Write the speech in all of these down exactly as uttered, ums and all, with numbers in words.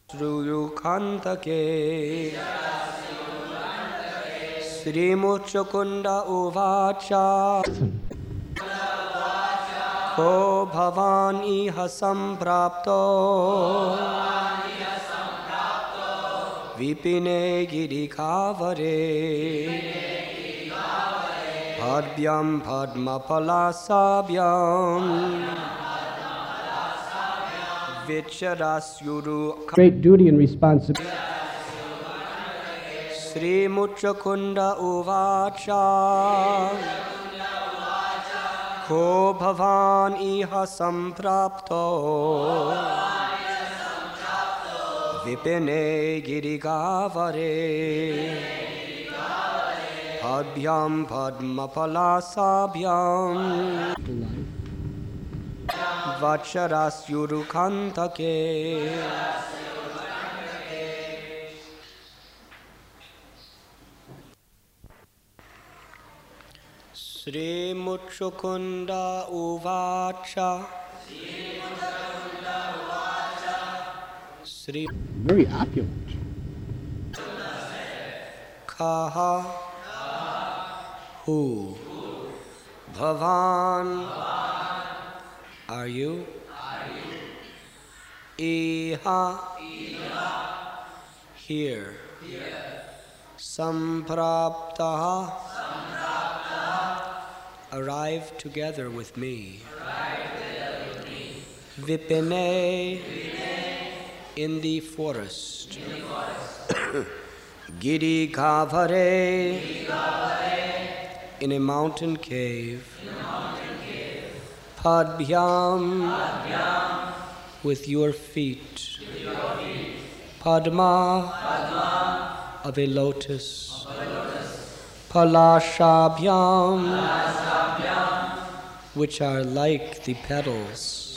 Sruyukantake Sri Muchukunda Uvacha Ko Bhavan Iha Samprapto Vipine Girikavare Padbyam Padmapalasabhyam Vicharasyuru Great duty and responsibility. Sri Muchakunda Uvacha Ko Bhavan Iha Samprapto Vipine Girikavare Padbyam Padmapalasabhyam Vacharasyurukantake Sri Muchukunda Uvacha Sri Very opulent. Kaha Who Bhavan Are you Iha Here Sampraptaha Arrive together with me Vipine In the forest Giri Kavare In a mountain cave Padbyam With your feet Padma Of a lotus Palashabhyam Which are like the petals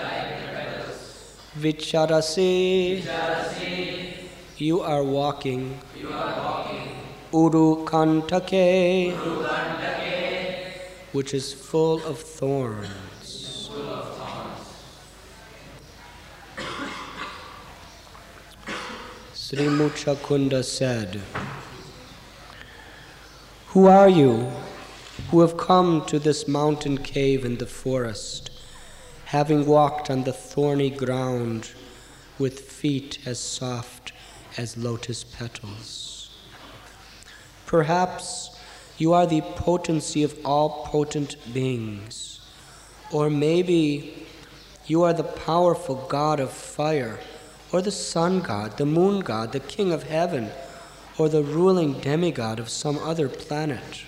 Vicharasi You are walking Urukantake Which is full of thorns. Sri Muchakunda said, Who are you who have come to this mountain cave in the forest, having walked on the thorny ground with feet as soft as lotus petals? Perhaps you are the potency of all potent beings. Or maybe you are the powerful god of fire, or the sun god, the moon god, the king of heaven, or the ruling demigod of some other planet.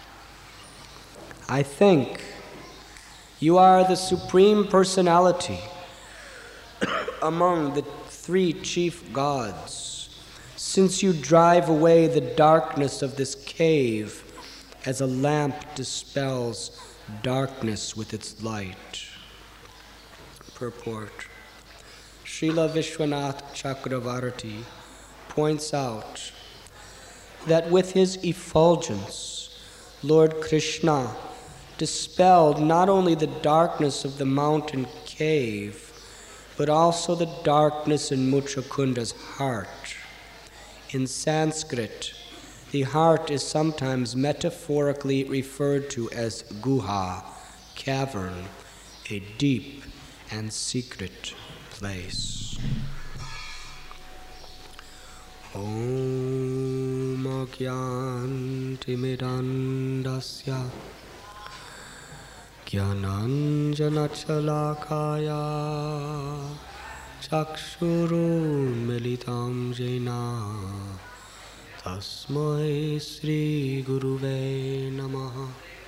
I think you are the supreme personality among the three chief gods, since you drive away the darkness of this cave as a lamp dispels darkness with its light. Purport. Srila Vishwanath Chakravarti points out that with his effulgence, Lord Krishna dispelled not only the darkness of the mountain cave, but also the darkness in Muchakunda's heart. In Sanskrit, the heart is sometimes metaphorically referred to as guha, cavern, a deep and secret place. Om Agyantimidandasya Gyananjanachalakaya Chakshurun Militam Jena Tasmai Sri Guruve Namaha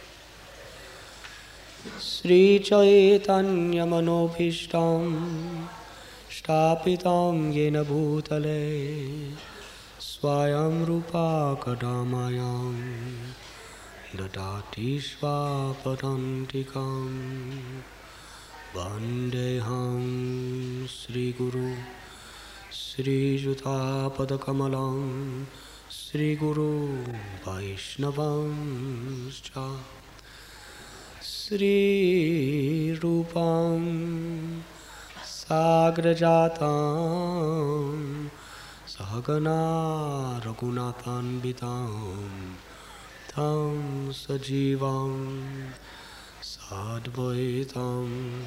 Sri Chaitanya Manobhishtam Shtapitam Yena Bhutale Swayam Rupa Kadamayam Dadati Svapadantikam Vandeham Sri Guru Sri Juta Padakamalam Sri Guru Vaishnavam Cha Sri Rupam Sagrajatam Sahagana Raghunathanvitam Tam Sajivam Sadvaitam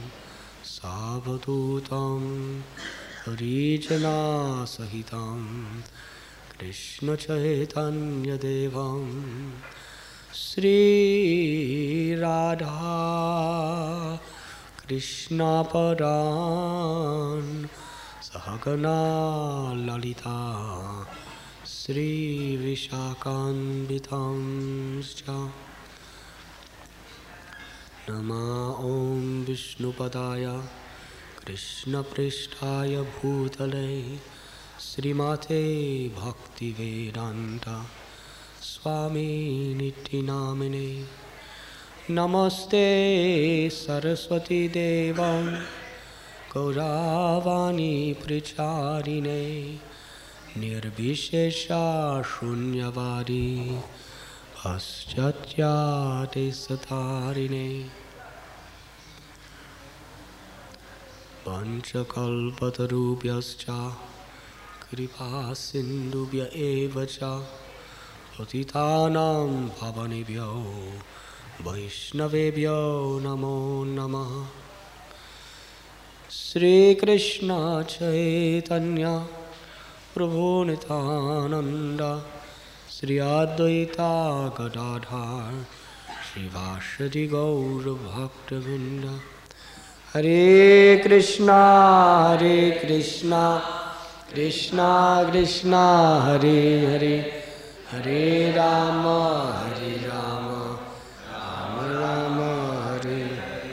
Savadutam Harijana Sahitam Krishna Chaitanya Devam Sri Radha Krishna Padan Sahagana Lalita Sri Vishakhanvitam Scha Nama Om Vishnupadaya Krishna Prishtaya Bhutale Srimate Bhaktivedanta Swami Niti Namine Namaste Saraswati Devam Gauravani Pricharine Nirbhishesha Shunyavadi Paschatya Desatarine Panchakalpatarubhyascha Kripa Sindhubhya Evacha Patitanam Pavanebhyo Vaishnavebhyo Namo Namaha Sri Krishna Chaitanya Prabhu Nityananda Sri Advaita Gadadhar Srivasadi Gaura Bhaktavinda Hare Krishna Hare Krishna Krishna Krishna Hare Hare Hare Rama Hare Rama Rama Rama Hare Hare.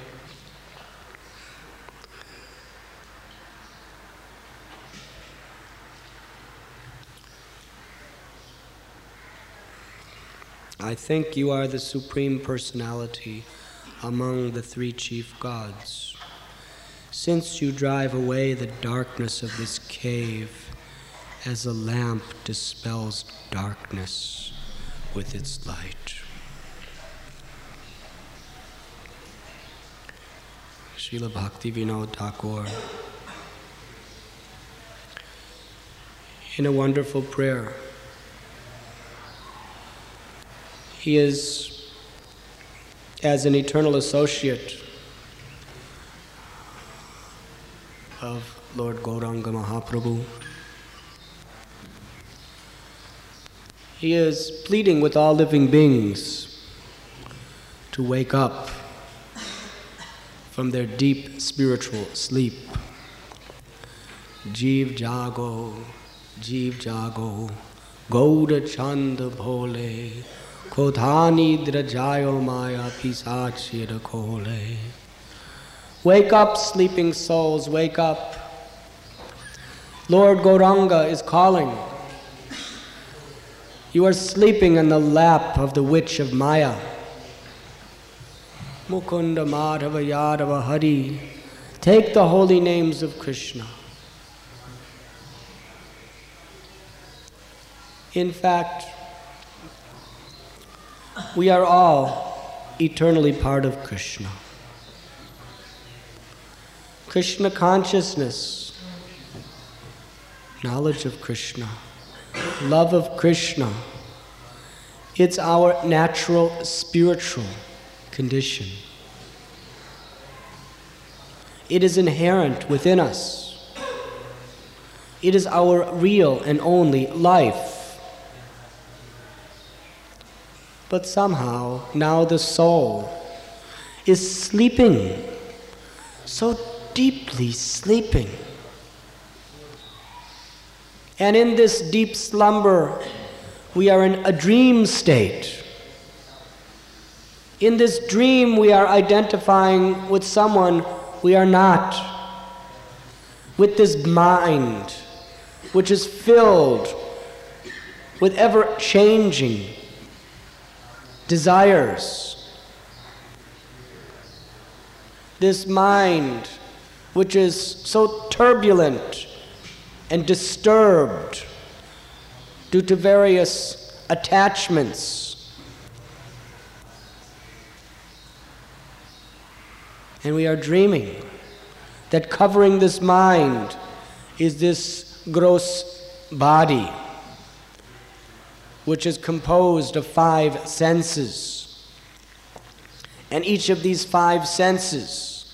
I think you are the Supreme Personality among the three chief gods. Since you drive away the darkness of this cave as a lamp dispels darkness with its light. Srila Bhaktivinoda Thakur, in a wonderful prayer, he is, as an eternal associate of Lord Gauranga Mahaprabhu, he is pleading with all living beings to wake up from their deep spiritual sleep. Jeev jago, jeev jago, Gauda chanda bhole, Kodhani drajayo maya pisachir khole. Wake up, sleeping souls, wake up. Lord Gauranga is calling. You are sleeping in the lap of the witch of Maya. Mukunda Madhava Yadava Hari. Take the holy names of Krishna. In fact, we are all eternally part of Krishna. Krishna consciousness, knowledge of Krishna, love of Krishna, it's our natural spiritual condition. It is inherent within us. It is our real and only life. But somehow, now the soul is sleeping, so deeply sleeping. And in this deep slumber, we are in a dream state. In this dream, we are identifying with someone we are not, with this mind, which is filled with ever-changing desires. This mind, which is so turbulent and disturbed due to various attachments. And we are dreaming that covering this mind is this gross body, which is composed of five senses. And each of these five senses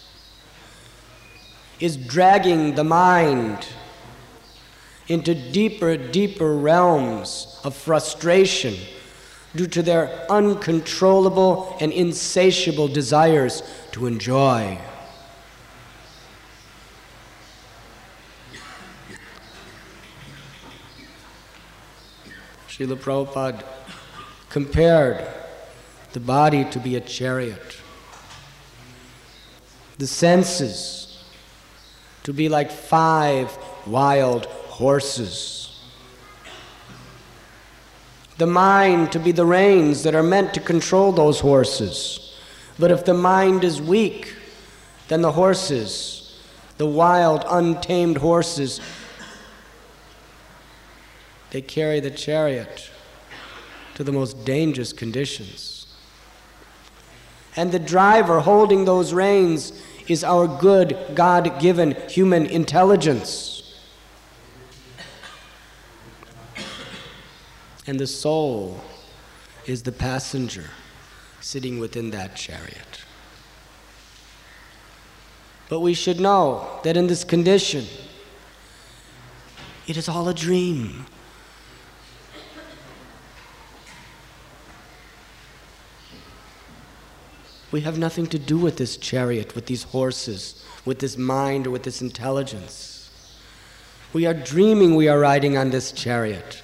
is dragging the mind into deeper, deeper realms of frustration due to their uncontrollable and insatiable desires to enjoy. Srila Prabhupada compared the body to be a chariot, the senses to be like five wild horses, the mind to be the reins that are meant to control those horses. But if the mind is weak, then the horses, the wild, untamed horses, they carry the chariot to the most dangerous conditions. And the driver holding those reins is our good, God-given human intelligence. And the soul is the passenger sitting within that chariot. But we should know that in this condition, it is all a dream. We have nothing to do with this chariot, with these horses, with this mind, or with this intelligence. We are dreaming we are riding on this chariot.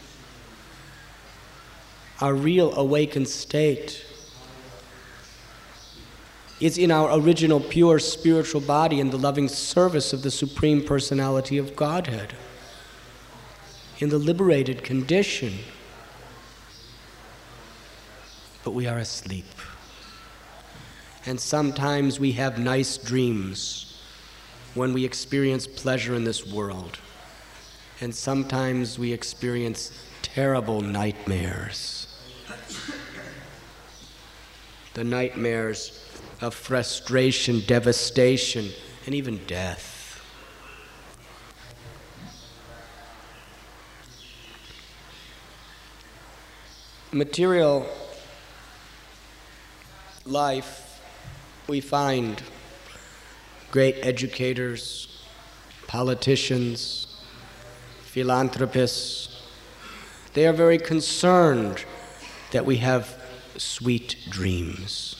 Our real awakened state is in our original pure spiritual body in the loving service of the Supreme Personality of Godhead, in the liberated condition. But we are asleep. And sometimes we have nice dreams when we experience pleasure in this world. And sometimes we experience terrible nightmares. The nightmares of frustration, devastation, and even death. Material life, we find great educators, politicians, philanthropists. They are very concerned that we have sweet dreams.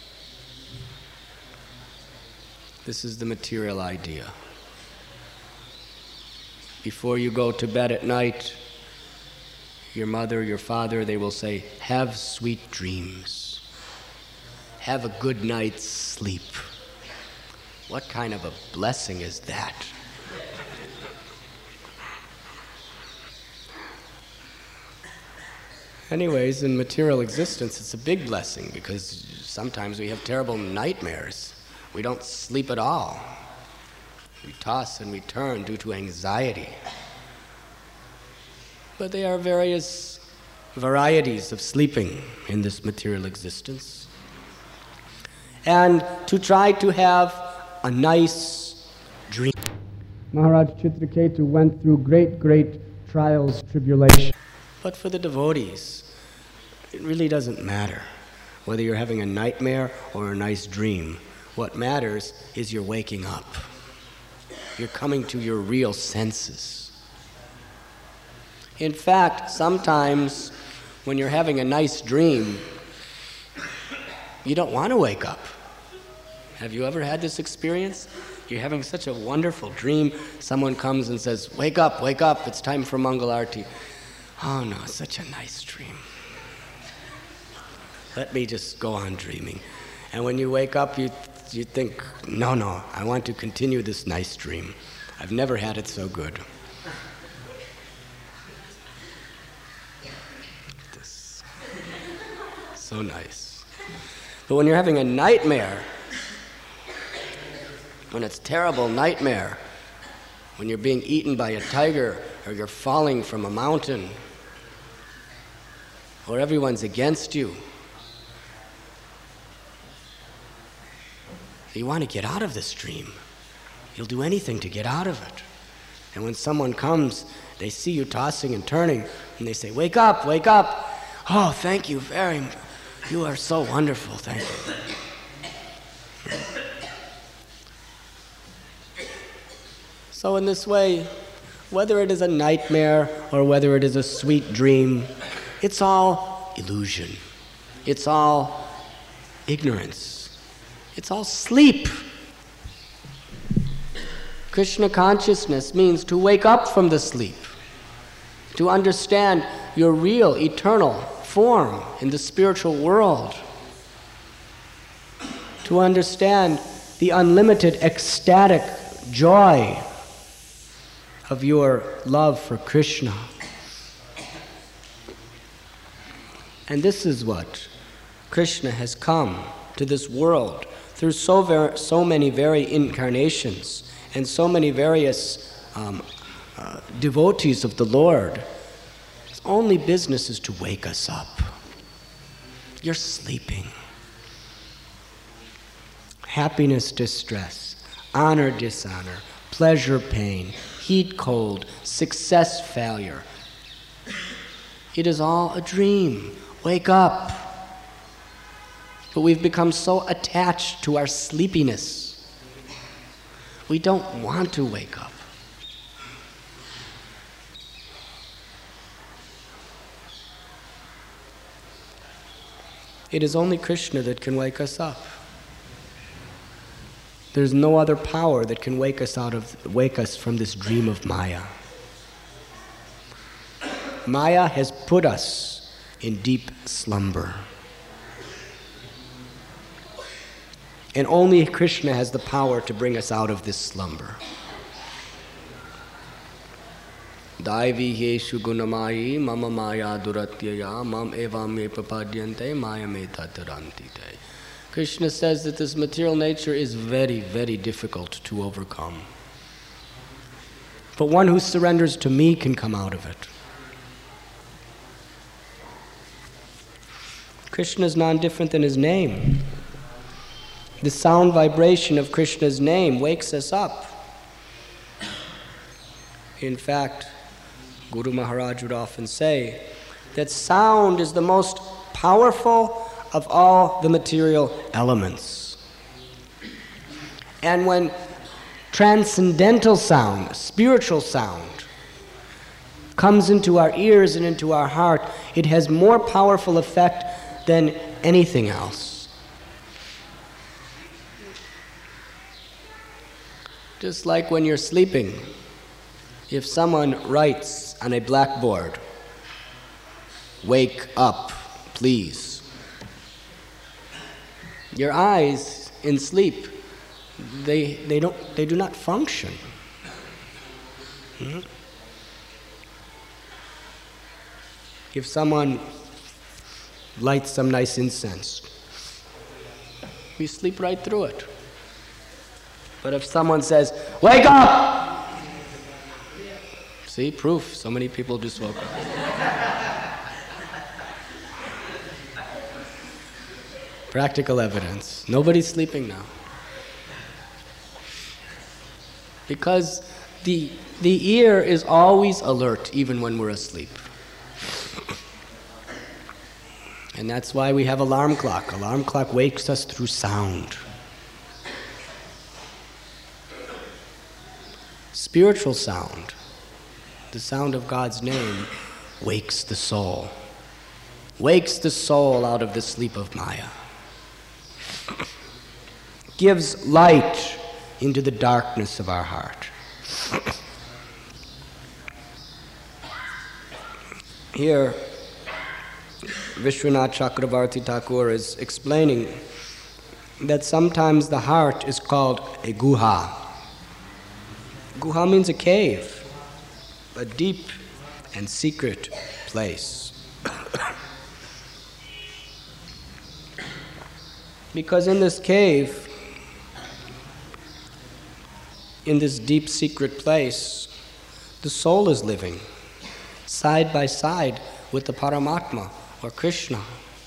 This is the material idea. Before you go to bed at night, your mother, your father, they will say, have sweet dreams. Have a good night's sleep. What kind of a blessing is that? Anyways, in material existence, it's a big blessing because sometimes we have terrible nightmares. We don't sleep at all. We toss and we turn due to anxiety. But there are various varieties of sleeping in this material existence. And to try to have a nice dream. Maharaj Chitraketu went through great, great trials, tribulations. But for the devotees, it really doesn't matter whether you're having a nightmare or a nice dream. What matters is you're waking up. You're coming to your real senses. In fact, sometimes when you're having a nice dream, you don't want to wake up. Have you ever had this experience? You're having such a wonderful dream, someone comes and says, wake up, wake up, it's time for Mangal Arati. Oh no, such a nice dream. Let me just go on dreaming. And when you wake up, you, you think, no, no, I want to continue this nice dream. I've never had it so good. This. So nice. But when you're having a nightmare, when it's terrible nightmare, when you're being eaten by a tiger, or you're falling from a mountain, or everyone's against you, you want to get out of this dream. You'll do anything to get out of it. And when someone comes, they see you tossing and turning, and they say, "Wake up, wake up." "Oh, thank you very much. You are so wonderful, thank you." So in this way, whether it is a nightmare or whether it is a sweet dream, it's all illusion. It's all ignorance. It's all sleep. Krishna consciousness means to wake up from the sleep, to understand your real, eternal form in the spiritual world, to understand the unlimited, ecstatic joy of your love for Krishna. And this is what Krishna has come to this world through so, ver- so many very incarnations and so many various um, uh, devotees of the Lord. His only business is to wake us up. You're sleeping. Happiness, distress, honor, dishonor, pleasure, pain, heat, cold, success, failure. It is all a dream. Wake up. But we've become so attached to our sleepiness. We don't want to wake up. It is only Krishna that can wake us up. There's no other power that can wake us out of wake us from this dream of Maya. Maya has put us in deep slumber. And only Krishna has the power to bring us out of this slumber. Daivi heshu gunamayi mama maya duratyaya mam eva me papadyante maya me tatarantite. Krishna says that this material nature is very, very difficult to overcome. But one who surrenders to me can come out of it. Krishna is non-different than his name. The sound vibration of Krishna's name wakes us up. In fact, Guru Maharaj would often say that sound is the most powerful of all the material elements. And when transcendental sound, spiritual sound, comes into our ears and into our heart, it has more powerful effect than anything else. Just like when you're sleeping, if someone writes on a blackboard, "Wake up, please," your eyes in sleep, they, they, don't, they do not function. Mm-hmm. If someone lights some nice incense, we sleep right through it. But if someone says, "Wake up!" See, proof, so many people just woke up. Practical evidence. Nobody's sleeping now. Because the, the ear is always alert, even when we're asleep. And that's why we have alarm clock. Alarm clock wakes us through sound. Spiritual sound, the sound of God's name, wakes the soul. Wakes the soul out of the sleep of Maya. Gives light into the darkness of our heart. Here, Vishwanath Chakravarti Thakur is explaining that sometimes the heart is called a guha. Guha means a cave, a deep and secret place. Because in this cave, in this deep secret place, the soul is living side by side with the Paramatma or Krishna.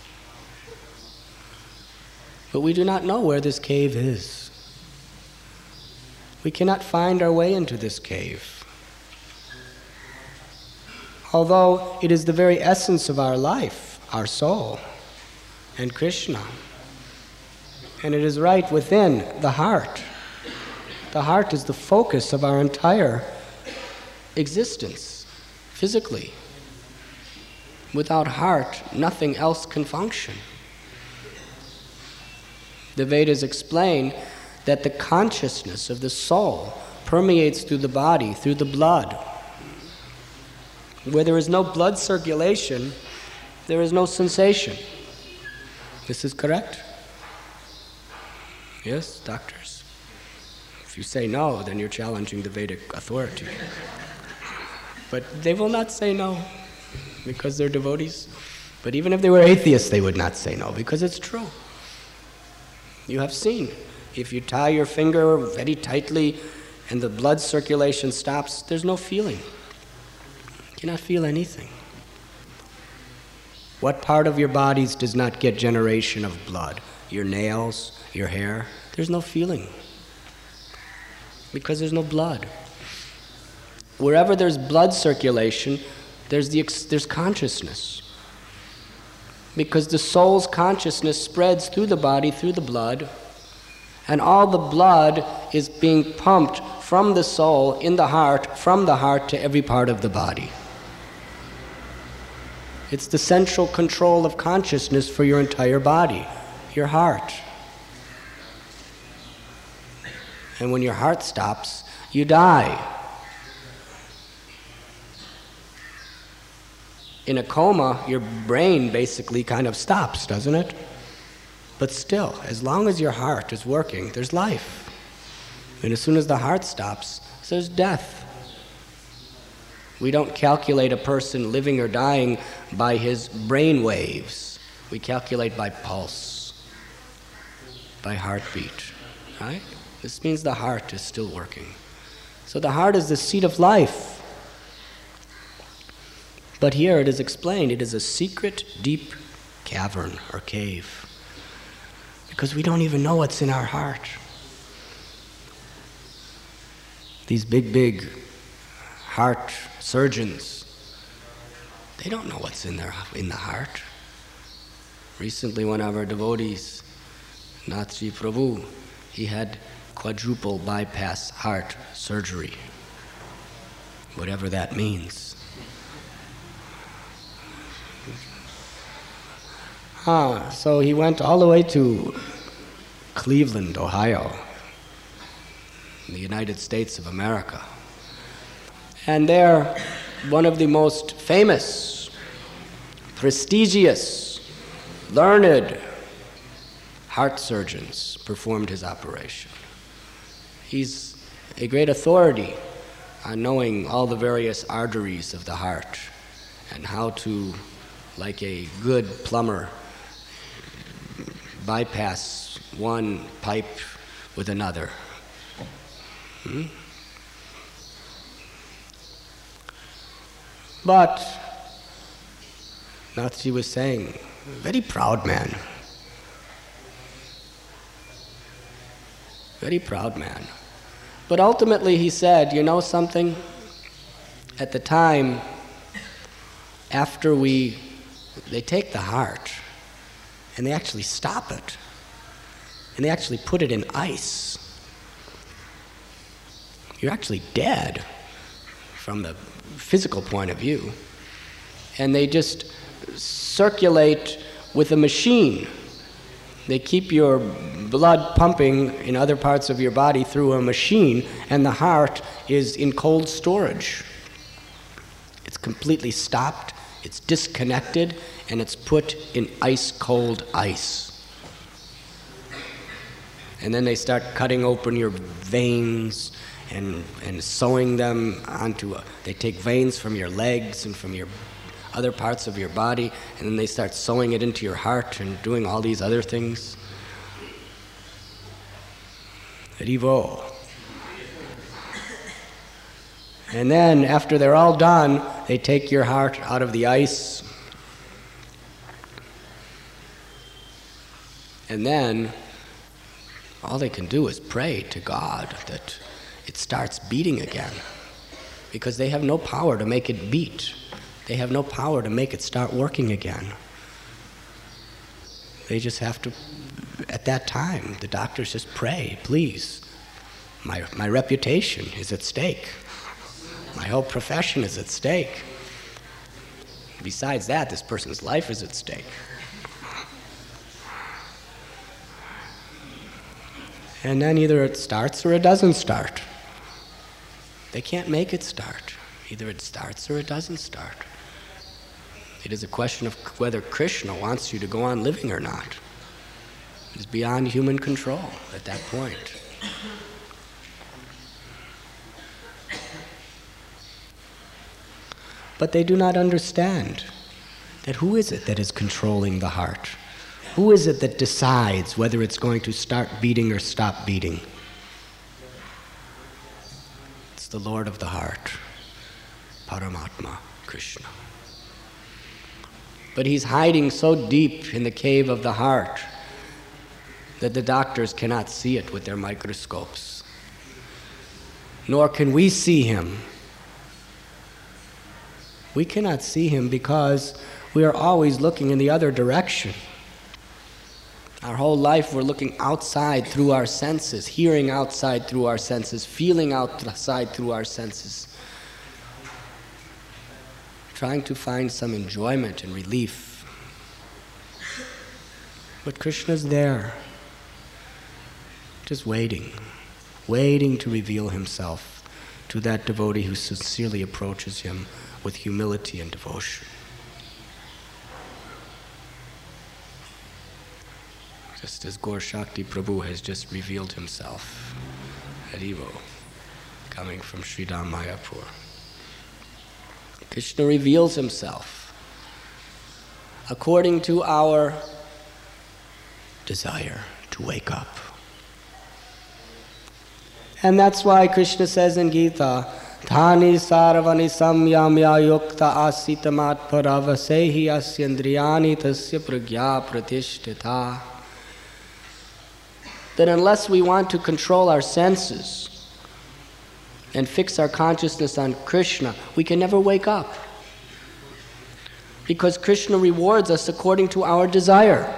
But we do not know where this cave is. We cannot find our way into this cave. although it is the very essence of our life, our soul, and Krishna. And it is right within the heart. The heart is the focus of our entire existence, physically. Without heart, nothing else can function. The Vedas explain that the consciousness of the soul permeates through the body, through the blood. Where there is no blood circulation, there is no sensation. This is correct? Yes, doctors? If you say no, then you're challenging the Vedic authority. But they will not say no, because they're devotees. But even if they were atheists, they would not say no, because it's true. You have seen, if you tie your finger very tightly and the blood circulation stops, there's no feeling. You cannot feel anything. What part of your bodies does not get generation of blood? Your nails, your hair? There's no feeling, because there's no blood. Wherever there's blood circulation, there's, the, there's consciousness. Because the soul's consciousness spreads through the body, through the blood, and all the blood is being pumped from the soul, in the heart, from the heart to every part of the body. It's the central control of consciousness for your entire body, your heart. And when your heart stops, you die. In a coma, your brain basically kind of stops, doesn't it? But still, as long as your heart is working, there's life. And as soon as the heart stops, there's death. We don't calculate a person living or dying by his brain waves. We calculate by pulse, by heartbeat, right? This means the heart is still working. So the heart is the seat of life. But here it is explained, it is a secret, deep cavern or cave. Because we don't even know what's in our heart. These big, big heart surgeons, they don't know what's in their in the heart. Recently, one of our devotees, Nathji Prabhu, he had quadruple bypass heart surgery, whatever that means. Ah, so he went all the way to Cleveland, Ohio, in the United States of America. And there, one of the most famous, prestigious, learned heart surgeons performed his operation. He's a great authority on knowing all the various arteries of the heart and how to, like a good plumber, bypass one pipe with another. Hmm? But Nathji was saying, very proud man. Very proud man. But ultimately he said, you know something? At the time, after we, they take the heart, and they actually stop it. And they actually put it in ice. You're actually dead from the physical point of view. And they just circulate with a machine. They keep your blood pumping in other parts of your body through a machine, and the heart is in cold storage. It's completely stopped, it's disconnected, and it's put in ice-cold ice. And then they start cutting open your veins and, and sewing them onto a, they take veins from your legs and from your other parts of your body, and then they start sewing it into your heart and doing all these other things. Haribo. And then, after they're all done, they take your heart out of the ice. And then, all they can do is pray to God that it starts beating again, because they have no power to make it beat. They have no power to make it start working again. They just have to, at that time, the doctors just pray, please. My, my reputation is at stake. My whole profession is at stake. Besides that, this person's life is at stake. And then either it starts or it doesn't start. They can't make it start. Either it starts or it doesn't start. It is a question of whether Krishna wants you to go on living or not. It is beyond human control at that point. But they do not understand that who is it that is controlling the heart? Who is it that decides whether it's going to start beating or stop beating? It's the Lord of the heart, Paramatma, Krishna. But he's hiding so deep in the cave of the heart that the doctors cannot see it with their microscopes. Nor can we see him. We cannot see him because we are always looking in the other direction. Our whole life we're looking outside through our senses, hearing outside through our senses, feeling outside through our senses, trying to find some enjoyment and relief. But Krishna's there, just waiting, waiting to reveal himself to that devotee who sincerely approaches him with humility and devotion. Just as Gaur Shakti Prabhu has just revealed himself, Haribo, coming from Sridham Mayapur. Krishna reveals himself according to our desire to wake up. And that's why Krishna says in Gita, Dhani sarvani samyamya yukta asitamat paravasehi asyandriyani tasya pragya pratishtita. That unless we want to control our senses and fix our consciousness on Krishna, we can never wake up. Because Krishna rewards us according to our desire.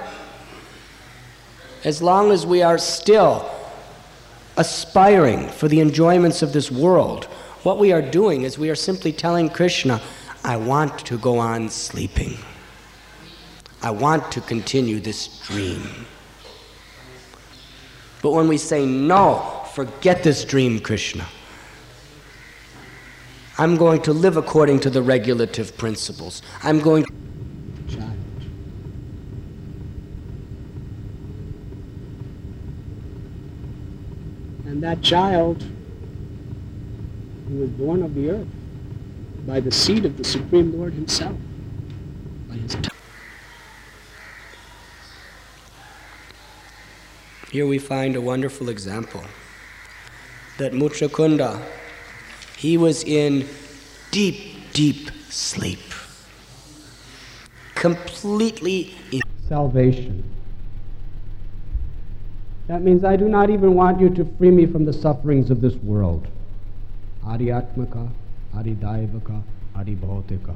As long as we are still aspiring for the enjoyments of this world, what we are doing is we are simply telling Krishna, I want to go on sleeping. I want to continue this dream. But when we say, no, forget this dream, Krishna. I'm going to live according to the regulative principles. I'm going to... Child. And that child, who was born of the earth by the seed of the Supreme Lord himself, by his tongue. Here we find a wonderful example that Muchakunda, he was in deep, deep sleep, completely in salvation. That means I do not even want you to free me from the sufferings of this world. Adhyatmika, Adhidaivaka, Adhibhautika.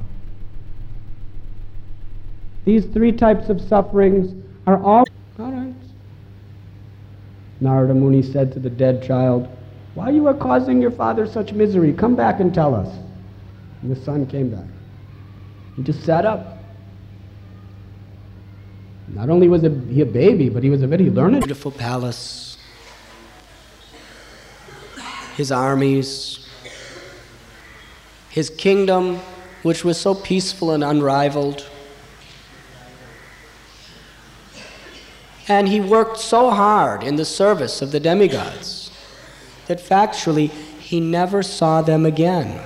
These three types of sufferings are all... All right. Narada Muni said to the dead child, why you are causing your father such misery? Come back and tell us. And the son came back. He just sat up. Not only was he a baby, but he was a very learned. Beautiful palace, his armies, his kingdom, which was so peaceful and unrivaled. And he worked so hard in the service of the demigods that factually he never saw them again.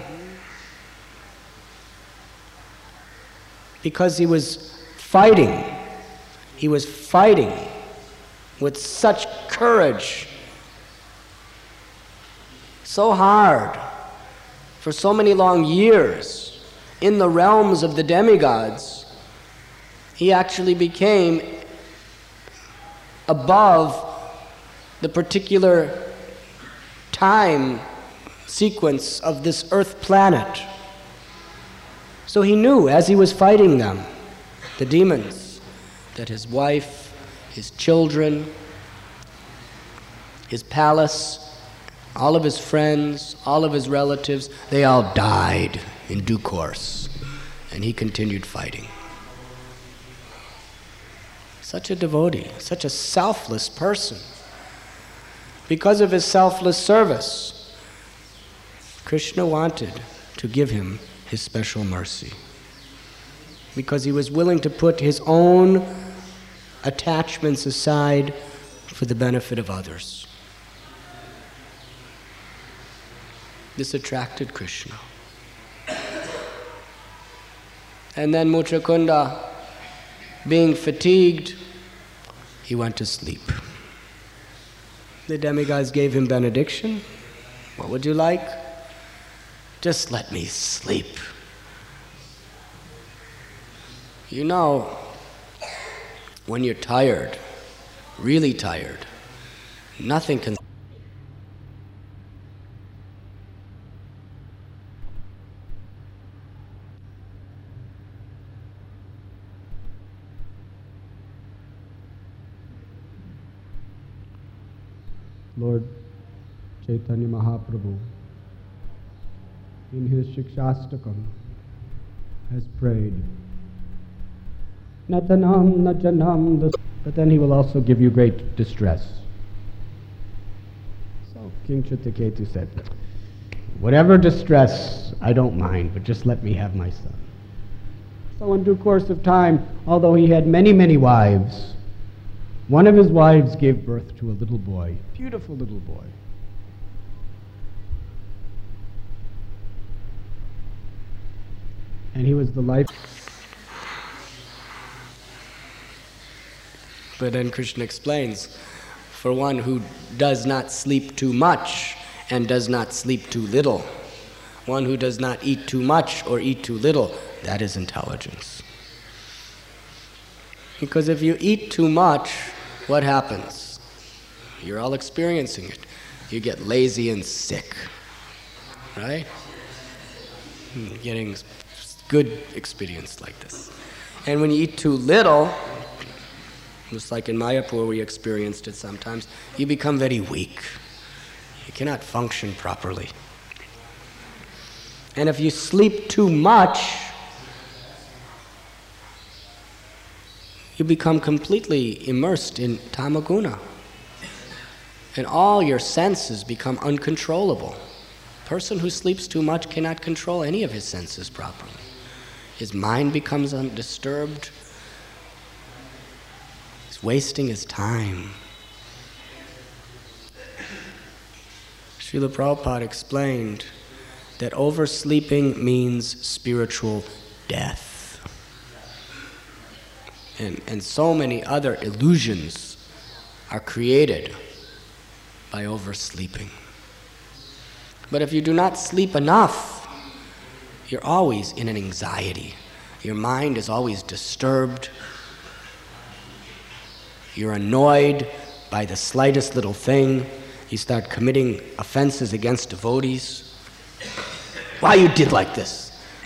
Because he was fighting, he was fighting with such courage, so hard, for so many long years, in the realms of the demigods, he actually became above the particular time sequence of this earth planet. So he knew as he was fighting them, the demons, that his wife, his children, his palace, all of his friends, all of his relatives, they all died in due course. And he continued fighting. Such a devotee, such a selfless person. Because of his selfless service, Krishna wanted to give him his special mercy. Because he was willing to put his own attachments aside for the benefit of others. This attracted Krishna. And then Muchakunda, being fatigued, he went to sleep. The demigods gave him benediction. What would you like? Just let me sleep. You know, when you're tired, really tired, nothing can Lord Chaitanya Mahaprabhu, in his Shikshastakam, has prayed, Natanam Najanam, but then he will also give you great distress. So King Chitraketu said, whatever distress, I don't mind, but just let me have my son. So in due course of time, although he had many, many wives, one of his wives gave birth to a little boy, beautiful little boy. And he was the life. But then Krishna explains, for one who does not sleep too much and does not sleep too little, one who does not eat too much or eat too little, that is intelligence. Because if you eat too much, what happens? You're all experiencing it. You get lazy and sick, right? Getting good experience like this. And when you eat too little, just like in Mayapur we experienced it sometimes, you become very weak. You cannot function properly. And if you sleep too much, you become completely immersed in tamaguna. And all your senses become uncontrollable. A person who sleeps too much cannot control any of his senses properly. His mind becomes undisturbed. He's wasting his time. Srila Prabhupada explained that oversleeping means spiritual death. And, and so many other illusions are created by oversleeping. But if you do not sleep enough, you're always in an anxiety. Your mind is always disturbed. You're annoyed by the slightest little thing. You start committing offenses against devotees. Why you did like this?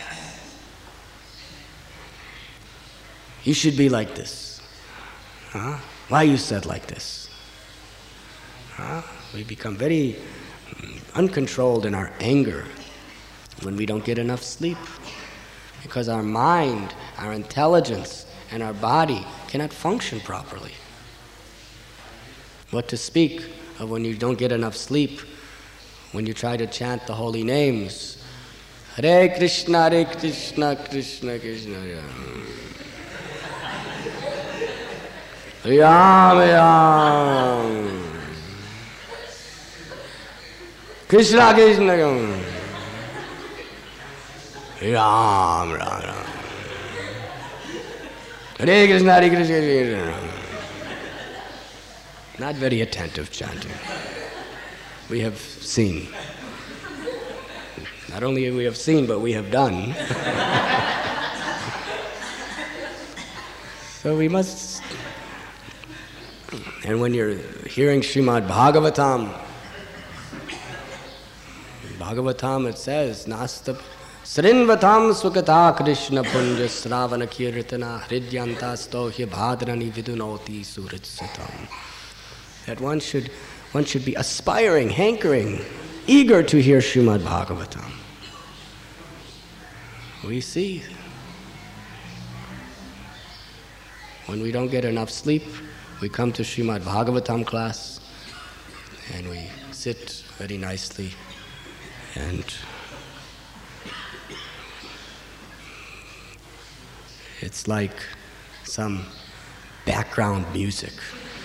You should be like this. Huh? Why you said like this? Huh? We become very uncontrolled in our anger when we don't get enough sleep. Because our mind, our intelligence, and our body cannot function properly. What to speak of when you don't get enough sleep, when you try to chant the holy names. Hare Krishna, Hare Krishna, Krishna Krishna, Ram. Ram, Ram. Krishna, Krishna, Ram. Ram, Ram, Ram. Hare Krishna, Hare Krishna, Krishna Ram. Not very attentive chanting. We have seen. Not only we have seen, but we have done. So we must. And when you're hearing Srimad Bhagavatam, Bhagavatam it says, Nasta Srinvatam Sukata Krishna Punja Sravana Kirtana Hridyanta Stohya Bhadrani Vidunoti Suritsatam. That one should, one should be aspiring, hankering, eager to hear Srimad Bhagavatam. We see when we don't get enough sleep, we come to Srimad Bhagavatam class and we sit very nicely and it's like some background music.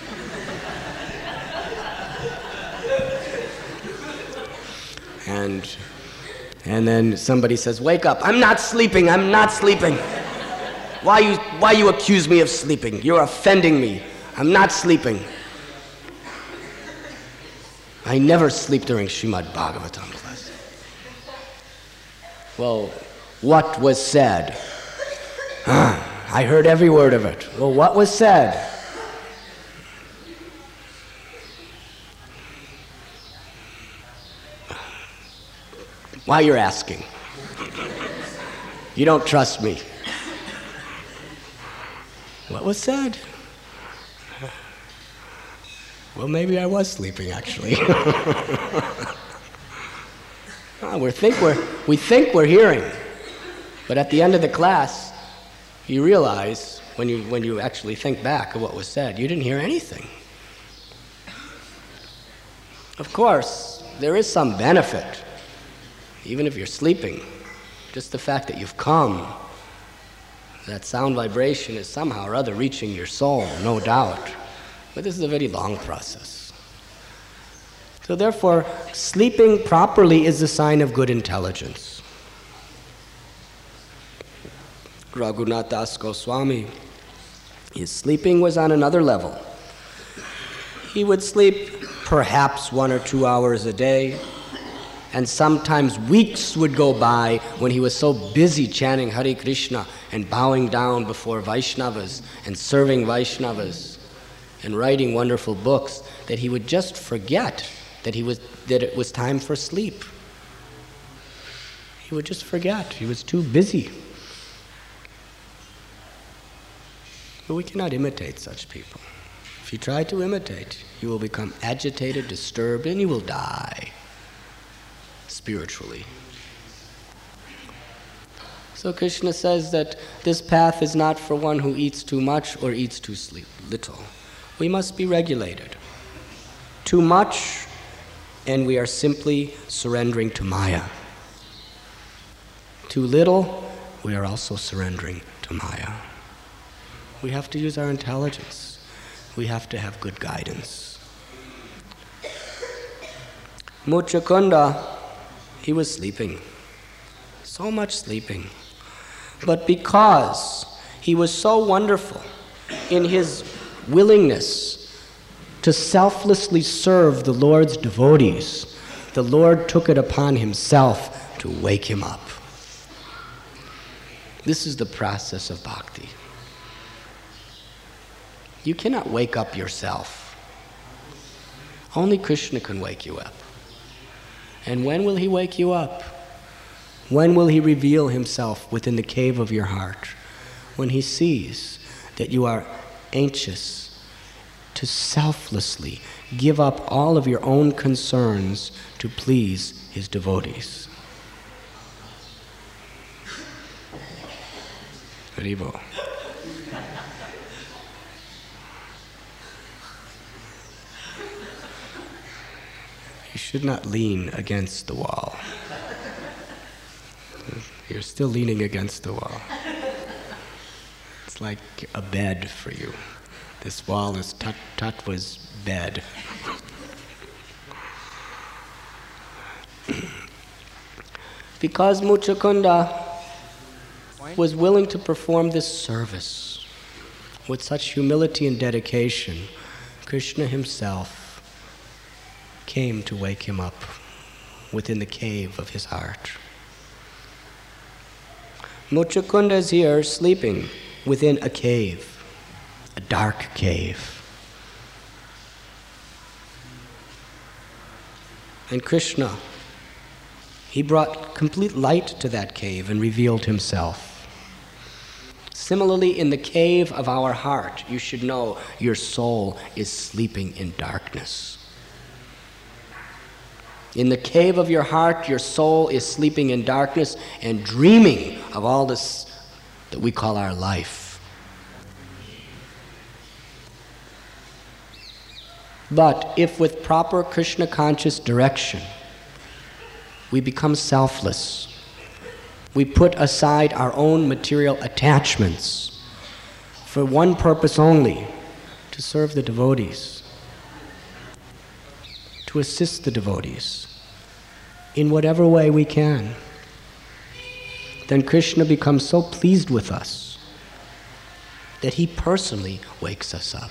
And and then somebody says, "Wake up." "I'm not sleeping. I'm not sleeping." Why you why you accuse me of sleeping? You're offending me. I'm not sleeping. I never sleep during Srimad Bhagavatam class. Well, what was said? I heard every word of it. Well, what was said? Why you're asking? You don't trust me. What was said? Well, maybe I was sleeping, actually. oh, we think we're we think we're hearing, but at the end of the class, you realize when you when you actually think back of what was said, you didn't hear anything. Of course, there is some benefit, even if you're sleeping. Just the fact that you've come, that sound vibration is somehow or other reaching your soul, no doubt. But this is a very long process. So therefore, sleeping properly is a sign of good intelligence. Raghunath Das Goswami, his sleeping was on another level. He would sleep perhaps one or two hours a day, and sometimes weeks would go by when he was so busy chanting Hare Krishna and bowing down before Vaishnavas and serving Vaishnavas and writing wonderful books that he would just forget that he was that it was time for sleep. He would just forget. He was too busy. But we cannot imitate such people. If you try to imitate, you will become agitated, disturbed, and you will die spiritually. So Krishna says that this path is not for one who eats too much or eats too sleep, little. We must be regulated. Too much, and we are simply surrendering to Maya. Too little, we are also surrendering to Maya. We have to use our intelligence. We have to have good guidance. Muchakunda, he was sleeping. So much sleeping. But because he was so wonderful in his willingness to selflessly serve the Lord's devotees, the Lord took it upon himself to wake him up. This is the process of bhakti. You cannot wake up yourself. Only Krishna can wake you up. And when will he wake you up? When will he reveal himself within the cave of your heart? When he sees that you are anxious to selflessly give up all of your own concerns to please his devotees. Haribo. You should not lean against the wall. You're still leaning against the wall. It's like a bed for you. This wall is Tat- Tattva's bed. Because Muchakunda was willing to perform this service with such humility and dedication, Krishna himself came to wake him up within the cave of his heart. Muchakunda is here sleeping within a cave, a dark cave. And Krishna, He brought complete light to that cave and revealed himself. Similarly, in the cave of our heart, you should know your soul is sleeping in darkness. In the cave of your heart, your soul is sleeping in darkness and dreaming of all this that we call our life. But if with proper Krishna-conscious direction, we become selfless, we put aside our own material attachments for one purpose only, to serve the devotees, to assist the devotees in whatever way we can, then Krishna becomes so pleased with us that he personally wakes us up.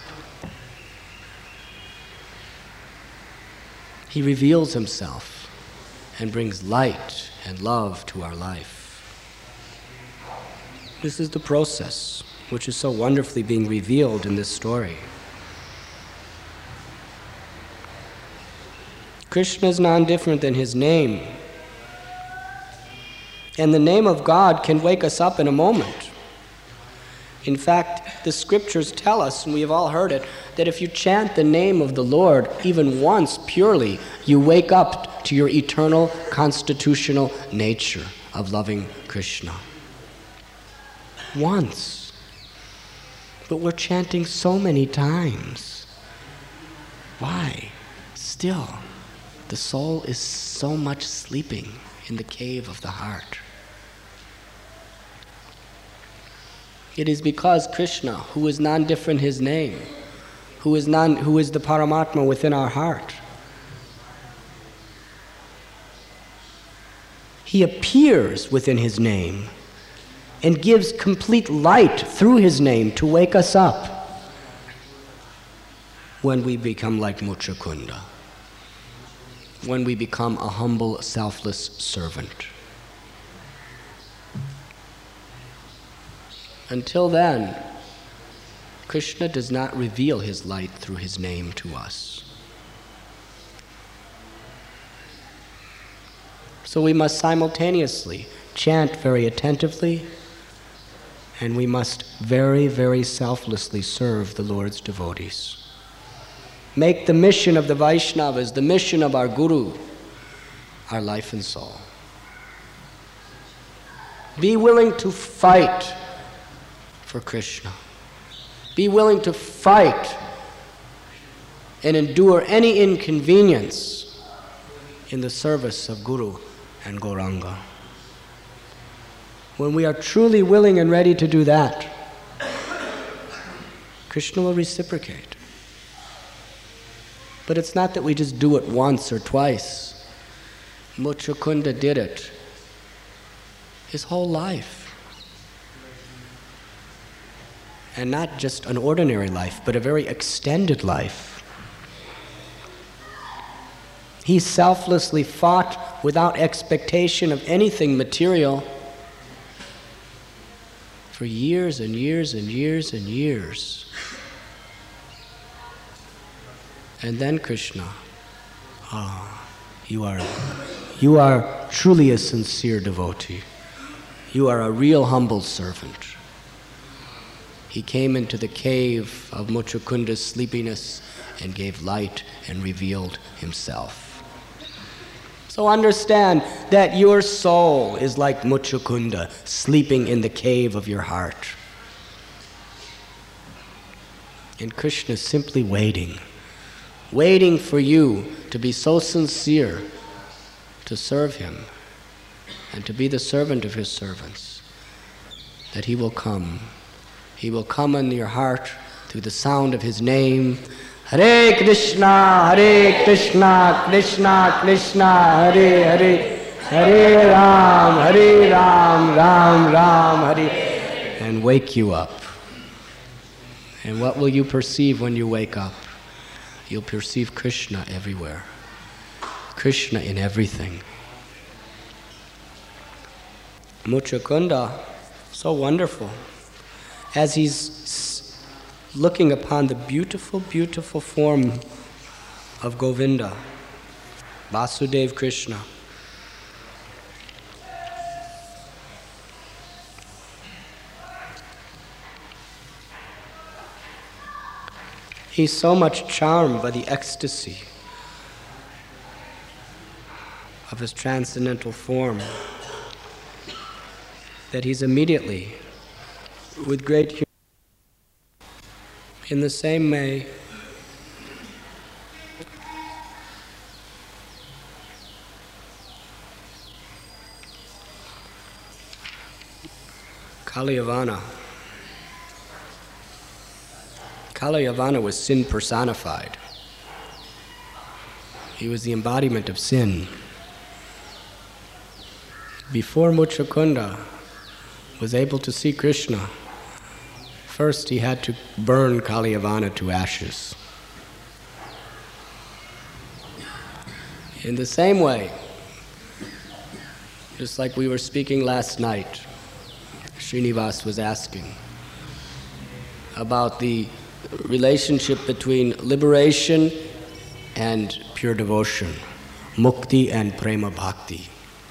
He reveals himself and brings light and love to our life. This is the process which is so wonderfully being revealed in this story. Krishna is non-different than his name. And the name of God can wake us up in a moment. In fact, the scriptures tell us, and we have all heard it, that if you chant the name of the Lord even once purely, you wake up to your eternal constitutional nature of loving Krishna. Once. But we're chanting so many times. Why? Still, the soul is so much sleeping in the cave of the heart. It is because Krishna, who is non-different his name, who is non, who is the Paramatma within our heart, he appears within his name and gives complete light through his name to wake us up when we become like Muchukunda, when we become a humble, selfless servant. Until then, Krishna does not reveal his light through his name to us. So we must simultaneously chant very attentively, and we must very, very selflessly serve the Lord's devotees. Make the mission of the Vaishnavas, the mission of our Guru, our life and soul. Be willing to fight for Krishna. Be willing to fight and endure any inconvenience in the service of Guru and Gauranga. When we are truly willing and ready to do that, Krishna will reciprocate. But it's not that we just do it once or twice. Muchukunda did it his whole life. And not just an ordinary life, but a very extended life. He selflessly fought without expectation of anything material for years and years and years and years. And then Krishna, ah, you are, you are truly a sincere devotee. You are a real humble servant. He came into the cave of Muchukunda's sleepiness and gave light and revealed himself. So understand that your soul is like Muchukunda, sleeping in the cave of your heart. And Krishna is simply waiting, waiting for you to be so sincere to serve him and to be the servant of his servants, that he will come. He will come in your heart through the sound of his name. Hare Krishna, Hare Krishna, Krishna Krishna, Hare Hare, Hare Ram, Hare Ram, Ram Ram, Hare, and wake you up. And what will you perceive when you wake up? You'll perceive Krishna everywhere. Krishna in everything. Muchukunda, so wonderful. As he's looking upon the beautiful, beautiful form of Govinda, Vasudeva Krishna, He's so much charmed by the ecstasy of his transcendental form that he's immediately, with great humility, in the same way, Kalyavana. Kalyavana was sin personified. He was the embodiment of sin. Before Muchakunda was able to see Krishna, first he had to burn Kalyavana to ashes. In the same way, just like we were speaking last night, Srinivas was asking about the relationship between liberation and pure devotion, mukti and prema bhakti.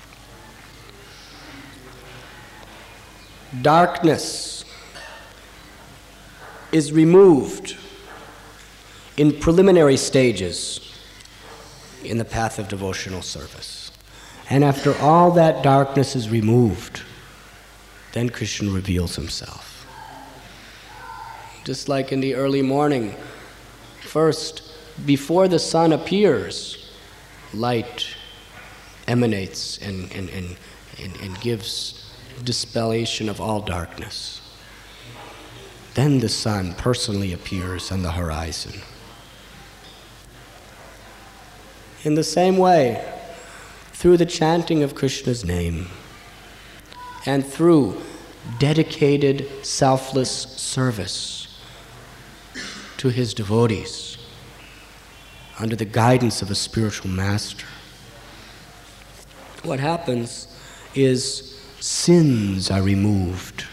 Darkness is removed in preliminary stages in the path of devotional service. And after all that darkness is removed, then Krishna reveals himself. Just like in the early morning, first, before the sun appears, light emanates and, and, and, and, and gives dispellation of all darkness. Then the sun personally appears on the horizon. In the same way, through the chanting of Krishna's name, and through dedicated, selfless service to his devotees, under the guidance of a spiritual master, what happens is sins are removed.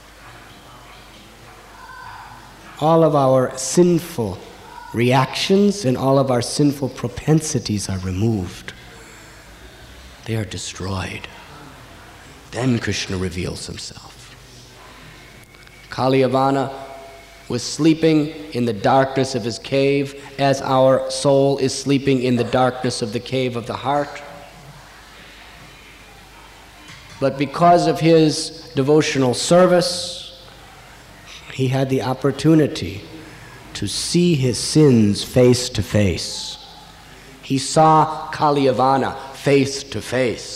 All of our sinful reactions and all of our sinful propensities are removed. They are destroyed. Then Krishna reveals himself. Kalyavana was sleeping in the darkness of his cave as our soul is sleeping in the darkness of the cave of the heart. But because of his devotional service, he had the opportunity to see his sins face to face. He saw Kalyavana face to face.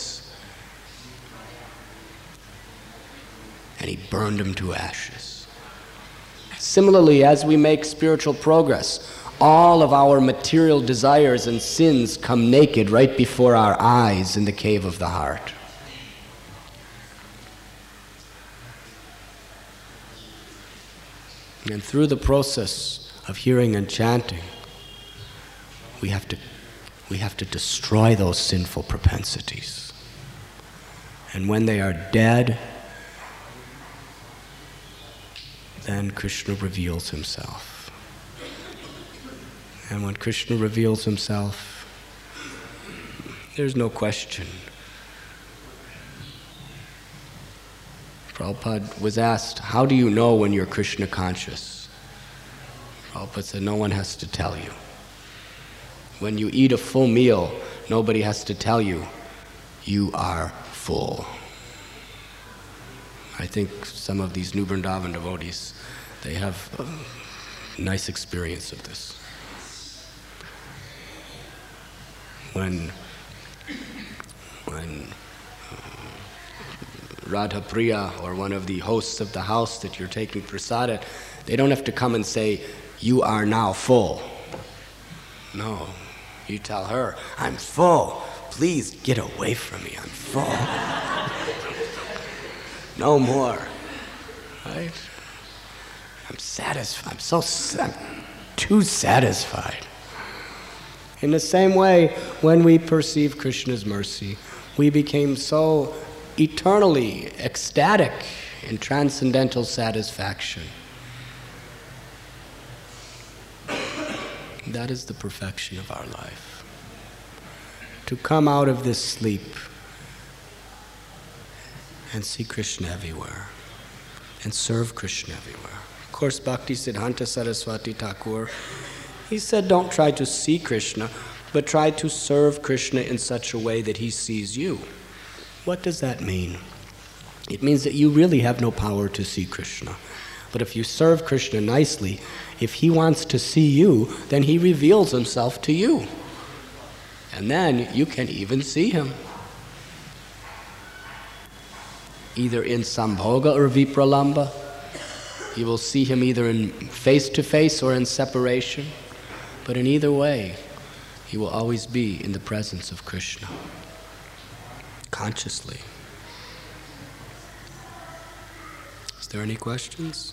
And he burned him to ashes. Similarly, as we make spiritual progress, all of our material desires and sins come naked right before our eyes in the cave of the heart. And through the process of hearing and chanting, we have to, we have to destroy those sinful propensities. And when they are dead, then Krishna reveals himself. And when Krishna reveals himself, there's no question. Prabhupada was asked, how do you know when you're Krishna conscious? Prabhupada said, no one has to tell you. When you eat a full meal, nobody has to tell you, you are full. I think some of these New Vrindavan devotees, they have a nice experience of this. When, when uh, Radha Priya or one of the hosts of the house that you're taking prasada, they don't have to come and say, you are now full. No, you tell her, I'm full. Please get away from me, I'm full. No more, right? I'm satisfied, I'm so, I'm too satisfied. In the same way, when we perceive Krishna's mercy, we became so eternally ecstatic in transcendental satisfaction. That is the perfection of our life. To come out of this sleep and see Krishna everywhere, and serve Krishna everywhere. course, Bhaktisiddhanta Saraswati Thakur, he said, don't try to see Krishna, but try to serve Krishna in such a way that he sees you. What does that mean? It means that you really have no power to see Krishna. But if you serve Krishna nicely, if he wants to see you, then he reveals himself to you. And then you can even see him. Either in Sambhoga or Vipralamba. You will see him either in face-to-face or in separation. But in either way, he will always be in the presence of Krishna. Consciously. Is there any questions?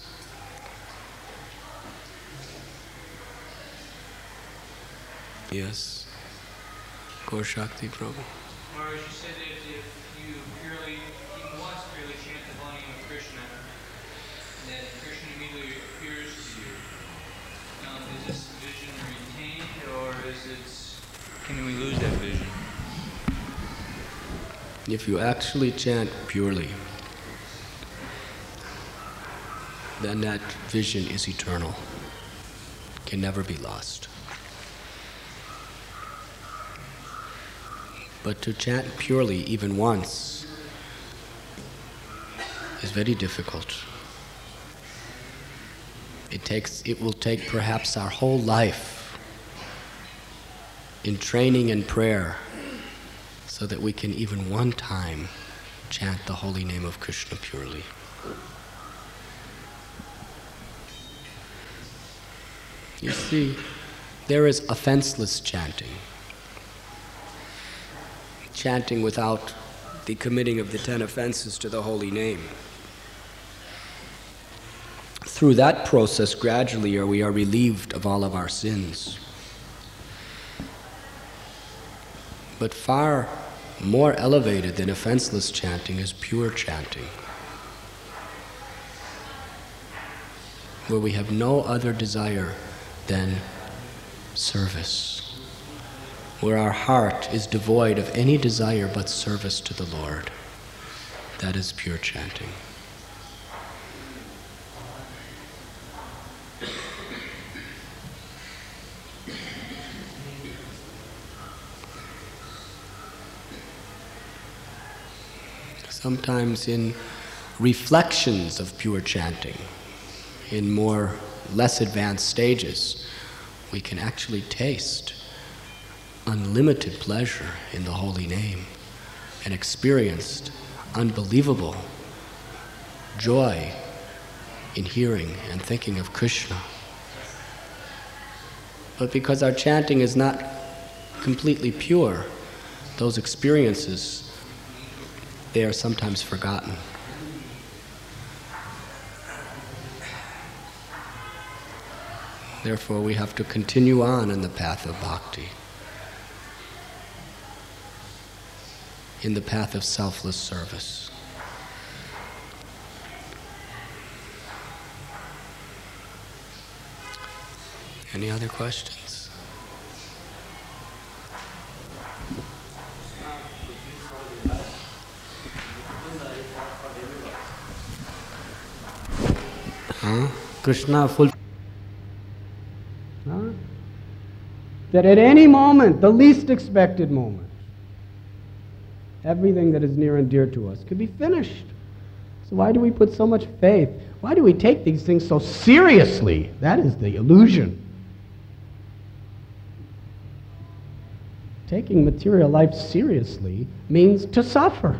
Yes. Gaur Shakti Prabhu. Maharaj, you said that if you purely, even once purely chant the holy name of Krishna, that Krishna immediately appears to you. Um, is this vision retained, or is it, can we lose that vision? If you actually chant purely, then that vision is eternal, can never be lost. But to chant purely even once is very difficult. It takes, it will take perhaps our whole life in training and prayer so that we can even one time chant the holy name of Krishna purely. You see, there is offenseless chanting. Chanting without the committing of the ten offenses to the holy name. Through that process, gradually we are relieved of all of our sins. But far more elevated than offenseless chanting is pure chanting, where we have no other desire than service, where our heart is devoid of any desire but service to the Lord. That is pure chanting. Sometimes in reflections of pure chanting, in more less advanced stages, we can actually taste unlimited pleasure in the holy name and experienced unbelievable joy in hearing and thinking of Krishna. But because our chanting is not completely pure, those experiences, they are sometimes forgotten. Therefore, we have to continue on in the path of bhakti, in the path of selfless service. Any other questions? Huh? Krishna full. Huh? That at any moment, the least expected moment, everything that is near and dear to us could be finished. So why do we put so much faith? Why do we take these things so seriously? That is the illusion. Taking material life seriously means to suffer.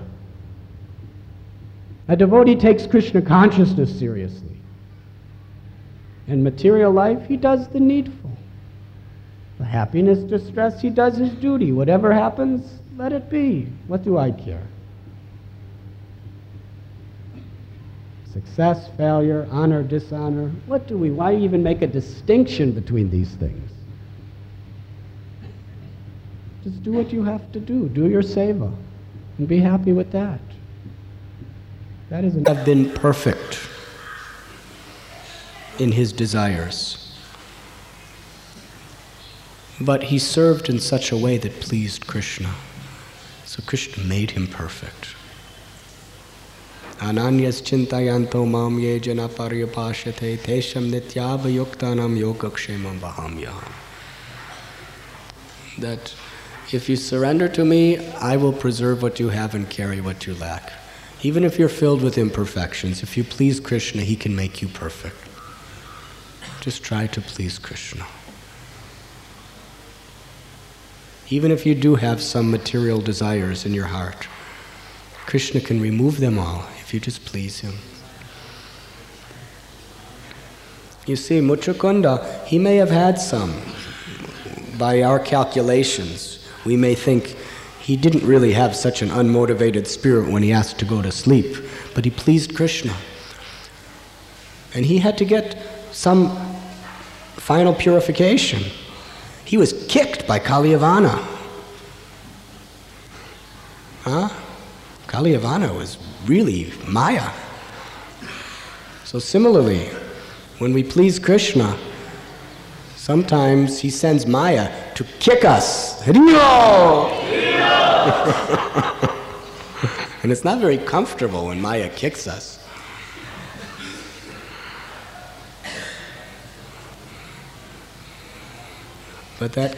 A devotee takes Krishna consciousness seriously. In material life, he does the needful. The happiness, distress, he does his duty. Whatever happens, let it be. What do I care? Success, failure, honor, dishonor. What do we, why even make a distinction between these things? Just do what you have to do. Do your seva and be happy with that. That is enough. Have been perfect in his desires, but he served in such a way that pleased Krishna. So Krishna made him perfect. Ananyas chintayanto mam ye jana paryapashate tesham nityabhayuktanam yogakshemam vahamyaham. That if you surrender to me, I will preserve what you have and carry what you lack. Even if you're filled with imperfections, if you please Krishna, he can make you perfect. Just try to please Krishna. Even if you do have some material desires in your heart, Krishna can remove them all if you just please him. You see, Muchukunda, he may have had some. By our calculations, we may think he didn't really have such an unmotivated spirit when he asked to go to sleep, but he pleased Krishna. And he had to get some final purification. He was kicked by Kalyavana. Huh? Kalyavana was really Maya. So similarly, when we please Krishna, sometimes he sends Maya to kick us. Hariyo! And it's not very comfortable when Maya kicks us. But that,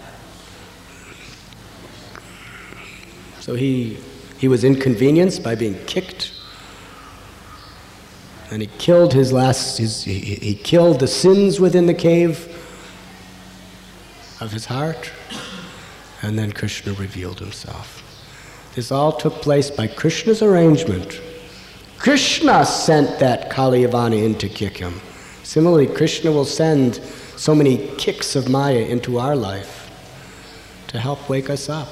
so he he was inconvenienced by being kicked, and he killed his last. His, he, he killed the sins within the cave of his heart, and then Krishna revealed himself. This all took place by Krishna's arrangement. Krishna sent that Kalyavana in to kick him. Similarly, Krishna will send so many kicks of Maya into our life to help wake us up.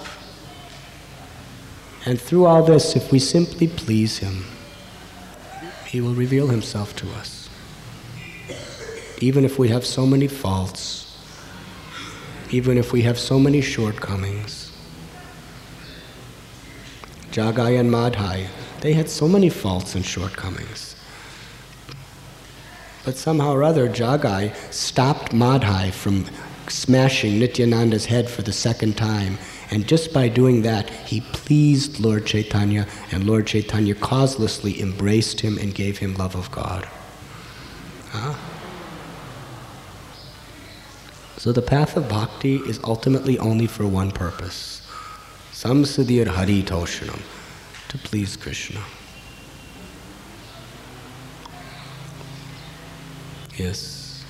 And through all this, if we simply please him, he will reveal himself to us. Even if we have so many faults, even if we have so many shortcomings. Jagai and Madhai, they had so many faults and shortcomings. But somehow or other, Jagai stopped Madhai from smashing Nityananda's head for the second time. And just by doing that, he pleased Lord Chaitanya, and Lord Chaitanya causelessly embraced him and gave him love of God. Huh? So the path of bhakti is ultimately only for one purpose. Samsadhir Hari Toshanam, to please Krishna. Yes.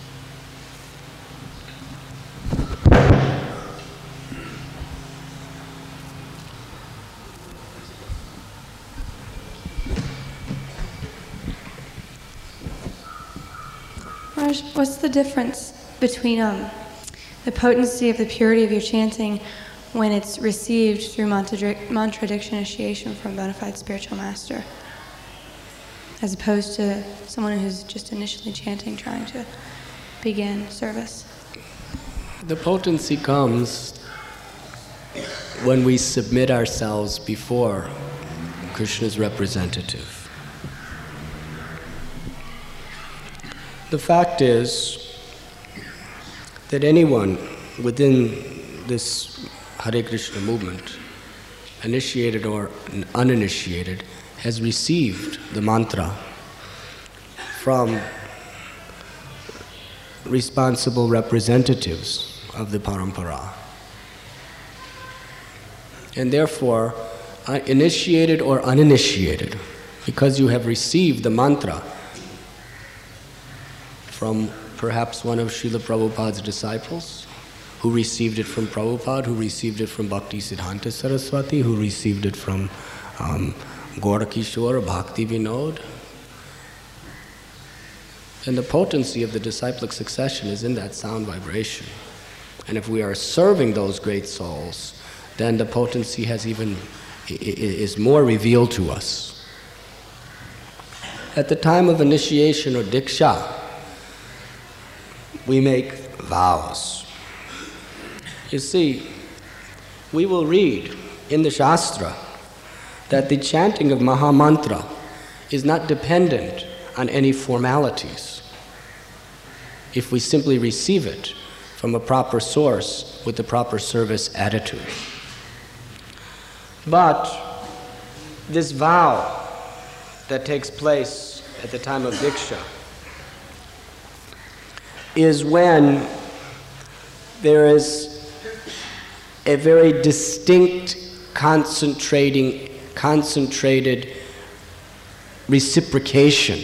Raj, what's the difference between um, the potency of the purity of your chanting when it's received through mantra, mantra diction initiation from a bona fide spiritual master, as opposed to someone who's just initially chanting, trying to begin service? The potency comes when we submit ourselves before Krishna's representative. The fact is that anyone within this Hare Krishna movement, initiated or uninitiated, has received the mantra from responsible representatives of the parampara. And therefore, initiated or uninitiated, because you have received the mantra from perhaps one of Srila Prabhupada's disciples, who received it from Prabhupada, who received it from Bhakti Siddhanta Saraswati, who received it from um, Gaurakishore, Bhakti Vinod. And the potency of the disciplic succession is in that sound vibration. And if we are serving those great souls, then the potency has even, is more revealed to us. At the time of initiation or diksha, we make vows. You see, we will read in the Shastra that the chanting of Mahamantra is not dependent on any formalities if we simply receive it from a proper source with the proper service attitude. But this vow that takes place at the time of Diksha is when there is a very distinct, concentrating, concentrated reciprocation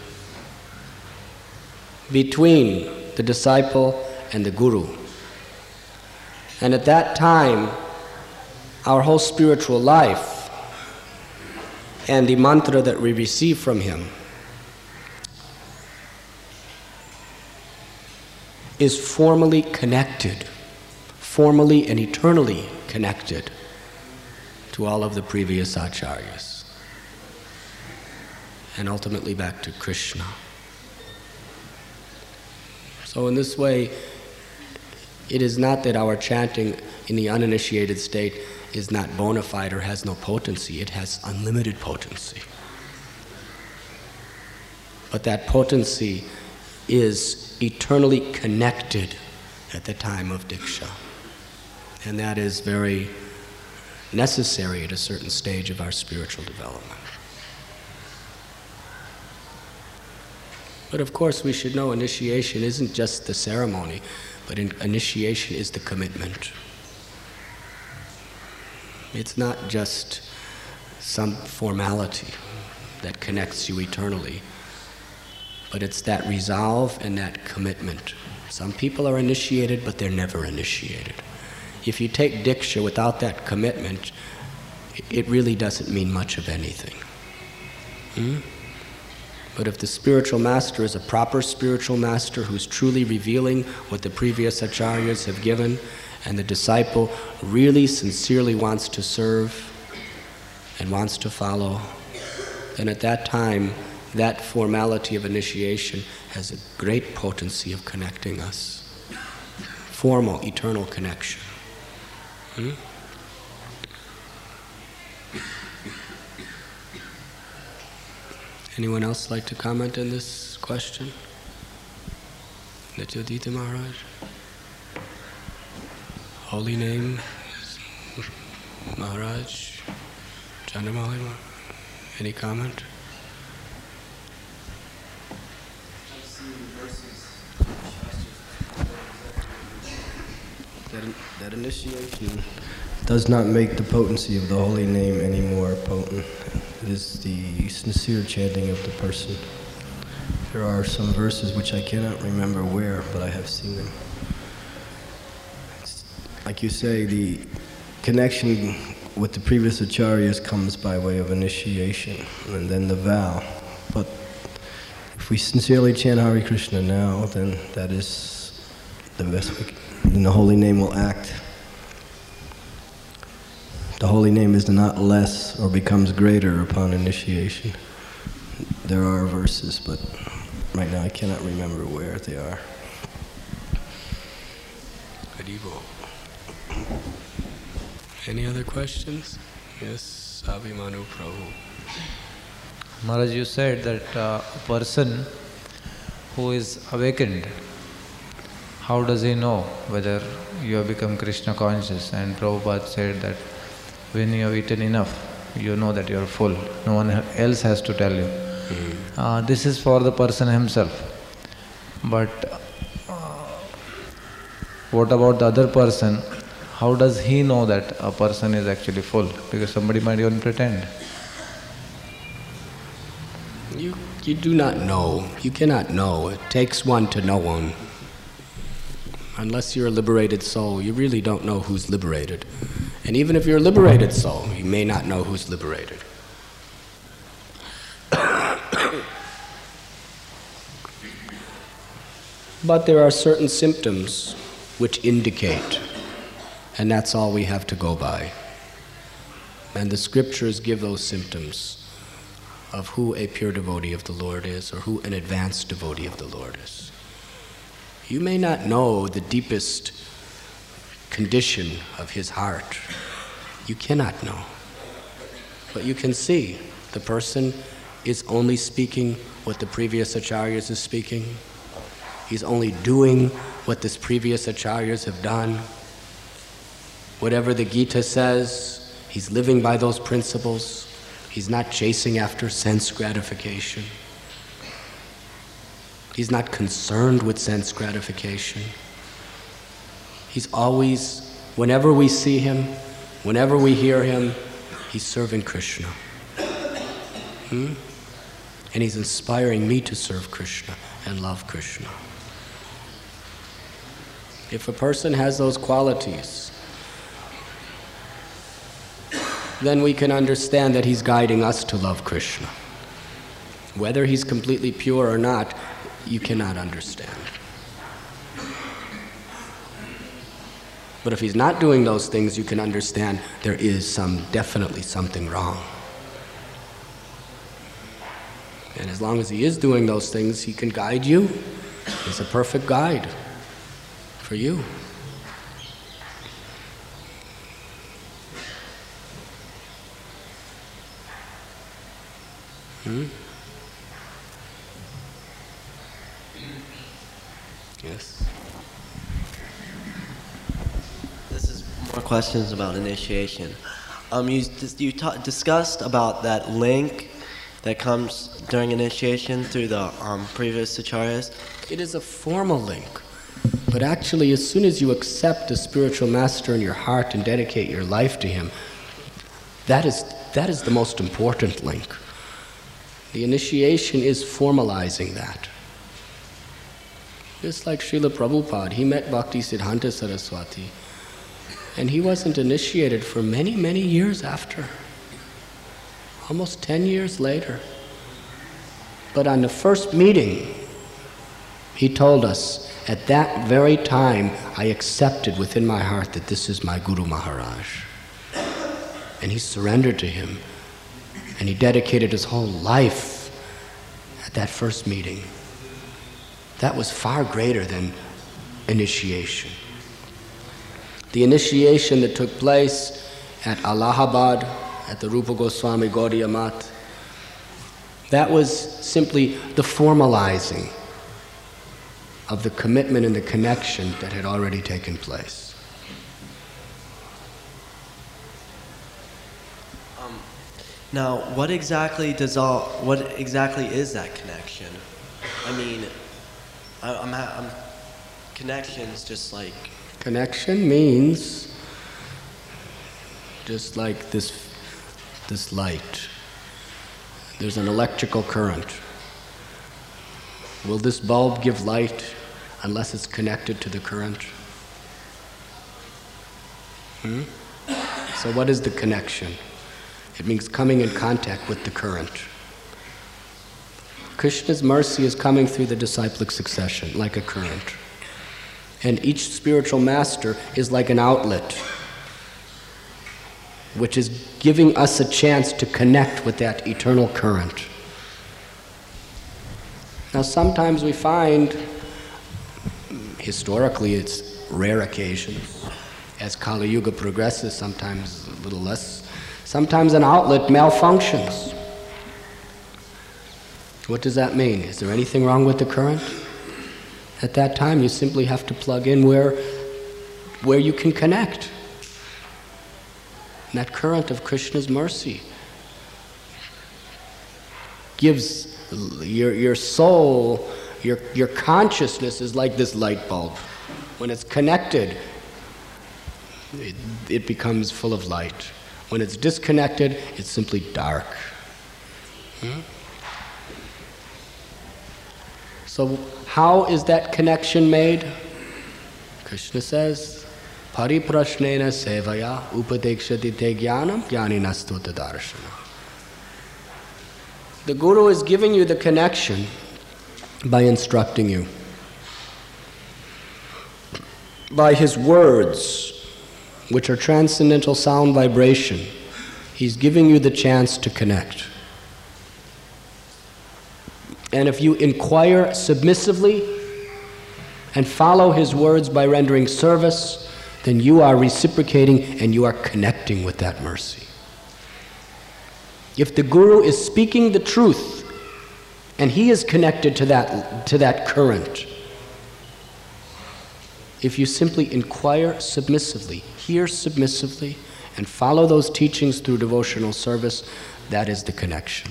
between the disciple and the guru. And at that time, our whole spiritual life and the mantra that we receive from him is formally connected, formally and eternally connected to all of the previous acharyas, and ultimately back to Krishna. So in this way, it is not that our chanting in the uninitiated state is not bona fide or has no potency. It has unlimited potency. But that potency is eternally connected at the time of Diksha. And that is very necessary at a certain stage of our spiritual development. But of course, we should know initiation isn't just the ceremony, but in, initiation is the commitment. It's not just some formality that connects you eternally, but it's that resolve and that commitment. Some people are initiated, but they're never initiated. If you take Diksha without that commitment, it really doesn't mean much of anything. Hmm? But if the spiritual master is a proper spiritual master who's truly revealing what the previous acharyas have given, and the disciple really sincerely wants to serve and wants to follow, then at that time, that formality of initiation has a great potency of connecting us. Formal, eternal connection. Hmm? Anyone else like to comment on this question? Nityadita Maharaj? Holy name, Maharaj, Chandramali Maharaj, any comment? That, that initiation does not make the potency of the holy name any more potent. It is the sincere chanting of the person. There are some verses which I cannot remember where, but I have seen them. Like you say, the connection with the previous acharyas comes by way of initiation, and then the vow. But if we sincerely chant Hare Krishna now, then that is the best we can, and the holy name will act. The holy name is not less or becomes greater upon initiation. There are verses, but right now I cannot remember where they are. Haribo. Any other questions? Yes, Abhimanu Prabhu. Maharaj, you said that uh, a person who is awakened, how does he know whether you have become Krishna conscious? And Prabhupada said that when you have eaten enough, you know that you are full. No one else has to tell you. Mm-hmm. uh, this is for the person himself. But uh, what about the other person? How does he know that a person is actually full? Because somebody might even pretend. You, you do not know. You cannot know. It takes one to know one. Unless you're a liberated soul, you really don't know who's liberated. And even if you're a liberated soul, you may not know who's liberated. But there are certain symptoms which indicate, and that's all we have to go by. And the scriptures give those symptoms of who a pure devotee of the Lord is, or who an advanced devotee of the Lord is. You may not know the deepest condition of his heart. You cannot know. But you can see the person is only speaking what the previous acharyas is speaking. He's only doing what the previous acharyas have done. Whatever the Gita says, he's living by those principles. He's not chasing after sense gratification. He's not concerned with sense gratification. He's always, whenever we see him, whenever we hear him, he's serving Krishna. Hmm? And he's inspiring me to serve Krishna and love Krishna. If a person has those qualities, then we can understand that he's guiding us to love Krishna. Whether he's completely pure or not, you cannot understand. But if he's not doing those things, you can understand there is some, definitely something wrong. And as long as he is doing those things, he can guide you. He's a perfect guide for you. Hmm? Yes. This is more questions about initiation. Um, you you ta- discussed about that link that comes during initiation through the um, previous acharyas. It is a formal link, but actually, as soon as you accept a spiritual master in your heart and dedicate your life to him, that is that is the most important link. The initiation is formalizing that. Just like Srila Prabhupada, he met Bhaktisiddhanta Saraswati, and he wasn't initiated for many, many years after. Almost ten years later. But on the first meeting, he told us, at that very time, I accepted within my heart that this is my Guru Maharaj. And he surrendered to him, and he dedicated his whole life at that first meeting. That was far greater than initiation. The initiation that took place at Allahabad, at the Rupa Goswami Gaudiya Math, that was simply the formalizing of the commitment and the connection that had already taken place. Um, now, what exactly does all? What exactly is that connection? I mean, I, I'm, ha- I'm connections just like. Connection means just like this, this light. There's an electrical current. Will this bulb give light unless it's connected to the current? Hmm? So what is the connection? It means coming in contact with the current. Krishna's mercy is coming through the disciplic succession like a current. And each spiritual master is like an outlet, which is giving us a chance to connect with that eternal current. Now sometimes we find, historically it's rare occasions, as Kali Yuga progresses, sometimes a little less, sometimes an outlet malfunctions. What does that mean? Is there anything wrong with the current? At that time you simply have to plug in where, where you can connect. And that current of Krishna's mercy gives your, your soul, your, your consciousness is like this light bulb. When it's connected, it, it becomes full of light. When it's disconnected, it's simply dark. Hmm? So how is that connection made? Krishna says, Pariprashnena sevaya upadekshati te jnanam jnaninastu tadarshana. The Guru is giving you the connection by instructing you. By his words, which are transcendental sound vibration, he's giving you the chance to connect. And if you inquire submissively and follow his words by rendering service, then you are reciprocating and you are connecting with that mercy. If the Guru is speaking the truth and he is connected to that, to that current, if you simply inquire submissively, hear submissively, and follow those teachings through devotional service, that is the connection.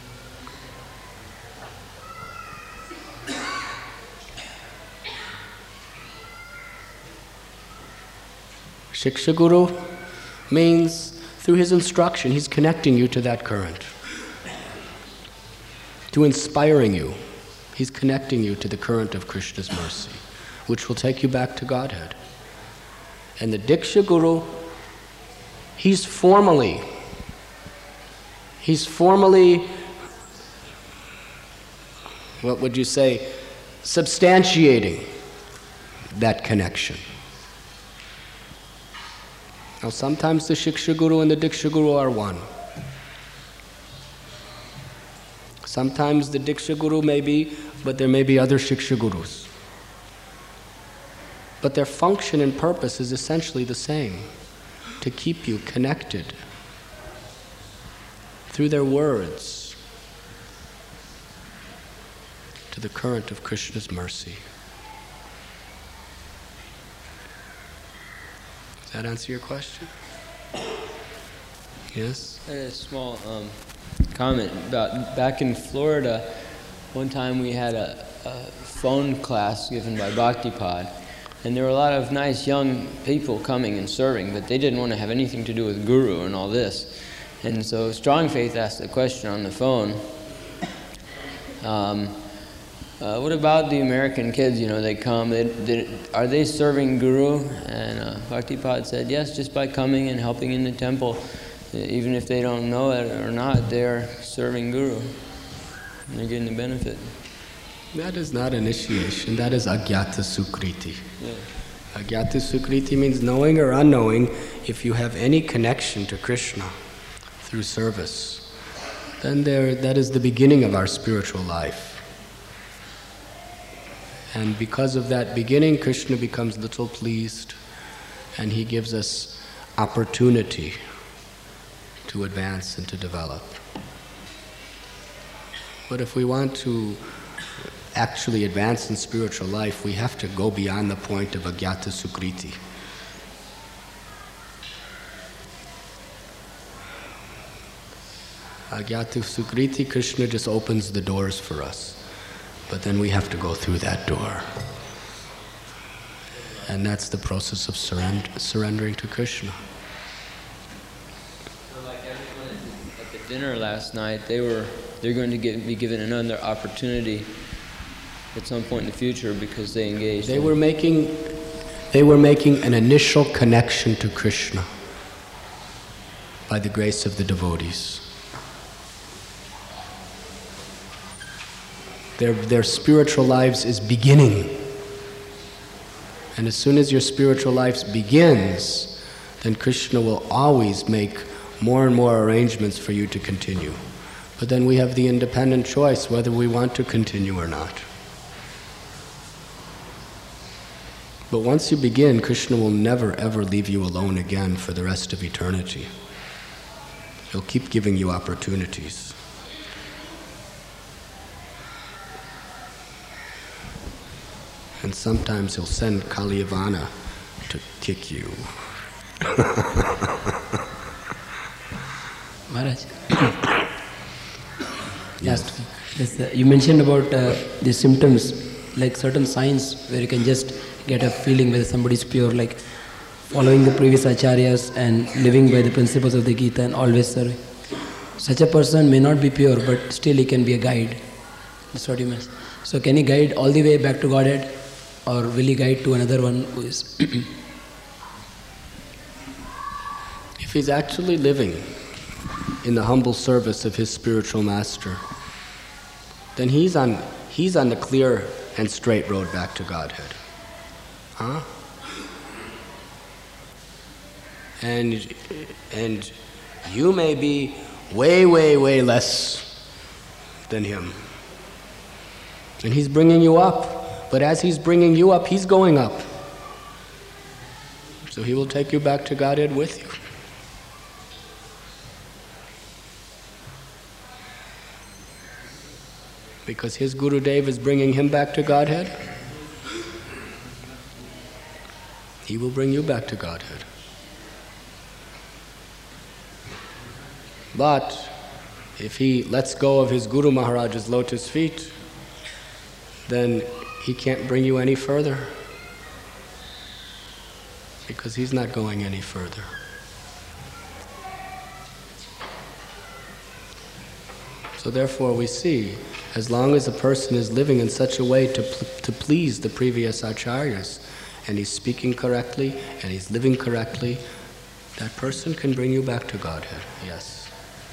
Shiksha Guru means through his instruction, he's connecting you to that current. To inspiring you, he's connecting you to the current of Krishna's mercy, which will take you back to Godhead. And the Diksha Guru, he's formally, he's formally, what would you say, substantiating that connection. Now sometimes the Shiksha Guru and the Diksha Guru are one. Sometimes the Diksha Guru may be, but there may be other Shiksha Gurus. But their function and purpose is essentially the same, to keep you connected through their words to the current of Krishna's mercy. Does that answer your question? Yes? I had a small um, comment about back in Florida. One time we had a, a phone class given by Bhaktipad, and there were a lot of nice young people coming and serving, but they didn't want to have anything to do with Guru and all this. And so Strong Faith asked the question on the phone, um, uh, what about the American kids, you know, they come, they, they, are they serving Guru? And uh, Bhaktipad said, yes, just by coming and helping in the temple, even if they don't know it or not, they're serving Guru. And they're getting the benefit. That is not initiation, that is Agyata Sukriti. Yeah. Agyata Sukriti means knowing or unknowing, if you have any connection to Krishna through service, then there, that is the beginning of our spiritual life. And because of that beginning, Krishna becomes little pleased, and he gives us opportunity to advance and to develop. But if we want to actually advance in spiritual life, we have to go beyond the point of Agyata Sukriti. Agyata Sukriti, Krishna just opens the doors for us. But then we have to go through that door. And that's the process of surrender, surrendering to Krishna. So like everyone at the dinner last night, they were they're going to get, be given another opportunity at some point in the future because they engaged. They were making, they were making an initial connection to Krishna by the grace of the devotees. Their, their spiritual lives is beginning. And as soon as your spiritual life begins, then Krishna will always make more and more arrangements for you to continue. But then we have the independent choice whether we want to continue or not. But once you begin, Krishna will never ever leave you alone again for the rest of eternity. He'll keep giving you opportunities. And sometimes he'll send Kaliyavana to kick you. Maharaj. Yes. Yes, uh, you mentioned about uh, the symptoms, like certain signs where you can just get a feeling whether somebody is pure, like following the previous acharyas and living by the principles of the Gita and always serving. Such a person may not be pure, but still he can be a guide. That's what you meant. So can he guide all the way back to Godhead? Or will he guide to another one who is... If he's actually living in the humble service of his spiritual master, then he's on, he's on the clear and straight road back to Godhead. Huh? And, and you may be way, way, way less than him. And he's bringing you up. But as he's bringing you up, he's going up. So he will take you back to Godhead with you. Because his Gurudev is bringing him back to Godhead, he will bring you back to Godhead. But if he lets go of his Guru Maharaj's lotus feet, then he can't bring you any further, because he's not going any further. So therefore we see, as long as a person is living in such a way to, to please the previous acharyas, and he's speaking correctly, and he's living correctly, that person can bring you back to Godhead, yes.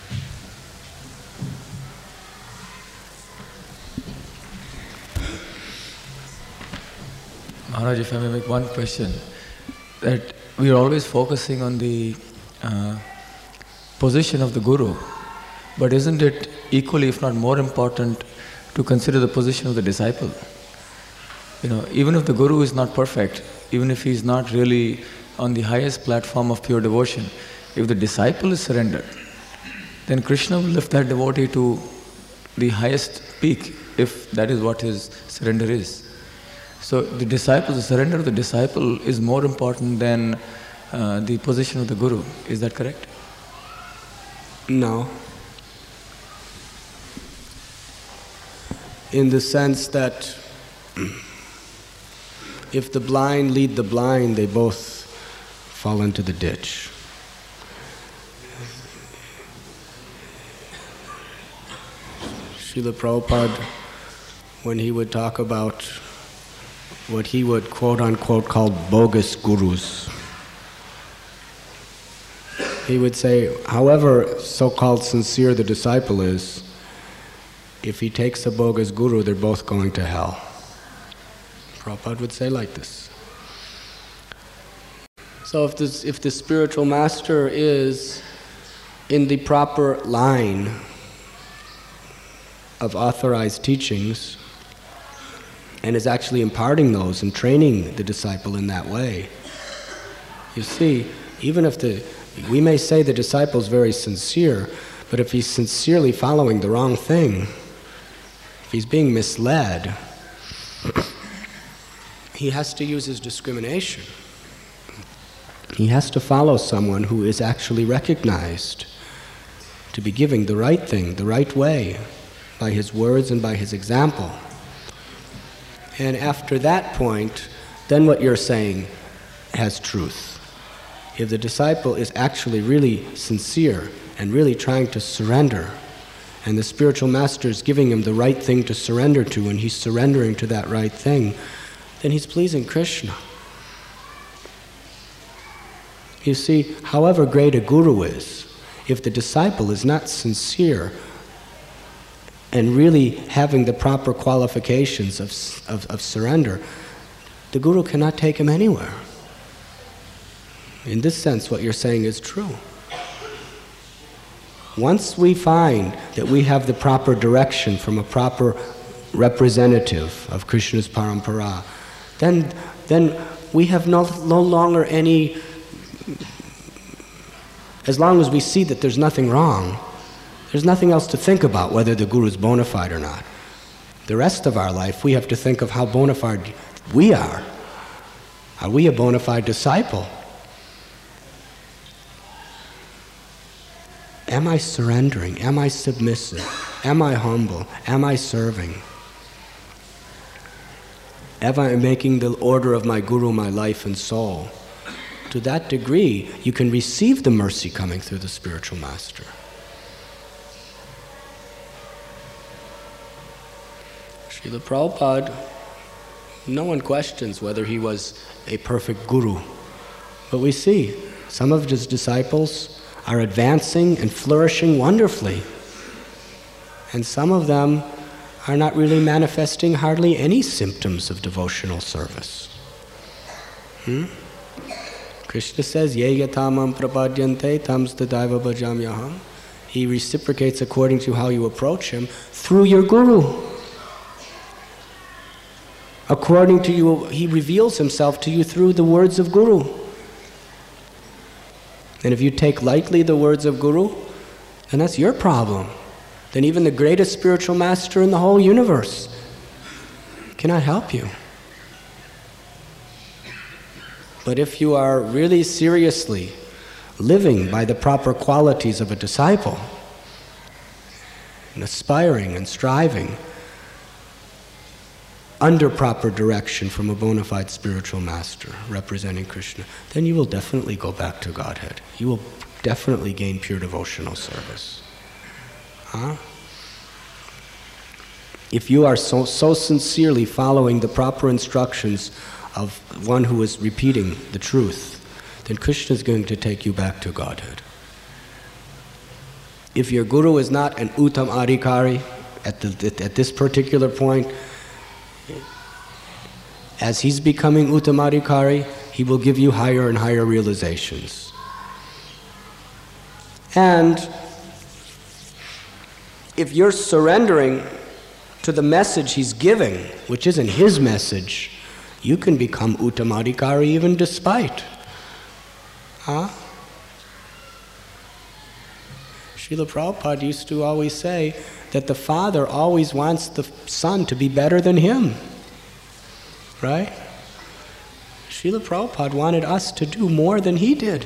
Maharaj, if I may make one question, that we are always focusing on the uh, position of the Guru, but isn't it equally, if not more important, to consider the position of the disciple? You know, even if the Guru is not perfect, even if he is not really on the highest platform of pure devotion, if the disciple is surrendered, then Krishna will lift that devotee to the highest peak, if that is what his surrender is. So the disciple, the surrender of the disciple is more important than uh, the position of the Guru. Is that correct? No. In the sense that if the blind lead the blind, they both fall into the ditch. Srila Prabhupada, when he would talk about what he would quote-unquote call bogus gurus, he would say, however so-called sincere the disciple is, if he takes a bogus guru, they're both going to hell. Prabhupada would say like this. So if, this, if the spiritual master is in the proper line of authorized teachings, and is actually imparting those and training the disciple in that way, you see, even if the, we may say the disciple is very sincere, but if he's sincerely following the wrong thing, if he's being misled, he has to use his discrimination. He has to follow someone who is actually recognized to be giving the right thing, the right way, by his words and by his example. And after that point, then what you're saying has truth. If the disciple is actually really sincere and really trying to surrender, and the spiritual master is giving him the right thing to surrender to, and he's surrendering to that right thing, then he's pleasing Krishna. You see, however great a guru is, if the disciple is not sincere and really having the proper qualifications of, of, of surrender, the guru cannot take him anywhere. In this sense, what you're saying is true. Once we find that we have the proper direction from a proper representative of Krishna's parampara, then, then we have no, no longer any, as long as we see that there's nothing wrong, there's nothing else to think about whether the guru is bona fide or not. The rest of our life, we have to think of how bona fide we are. Are we a bona fide disciple? Am I surrendering? Am I submissive? Am I humble? Am I serving? Am I making the order of my guru my life and soul? To that degree, you can receive the mercy coming through the spiritual master. Srila Prabhupada, no one questions whether he was a perfect guru. But we see some of his disciples are advancing and flourishing wonderfully. And some of them are not really manifesting hardly any symptoms of devotional service. Hmm? Krishna says, Ye yatamam prapadyante tams tadaiva bhajamyaham. He reciprocates according to how you approach him through your guru. According to you, he reveals himself to you through the words of Guru. And if you take lightly the words of Guru, then that's your problem. Then even the greatest spiritual master in the whole universe cannot help you. But if you are really seriously living by the proper qualities of a disciple, and aspiring and striving under proper direction from a bona fide spiritual master representing Krishna, then you will definitely go back to Godhead. You will definitely gain pure devotional service. Huh? If you are so, so sincerely following the proper instructions of one who is repeating the truth, then Krishna is going to take you back to Godhead. If your guru is not an Uttam Adhikari at, the, at this particular point, as he's becoming Uttam Adhikari, he will give you higher and higher realizations. And if you're surrendering to the message he's giving, which isn't his message, you can become Uttam Adhikari even despite. Huh? Srila Prabhupada used to always say that the father always wants the son to be better than him. Right? Srila Prabhupada wanted us to do more than he did.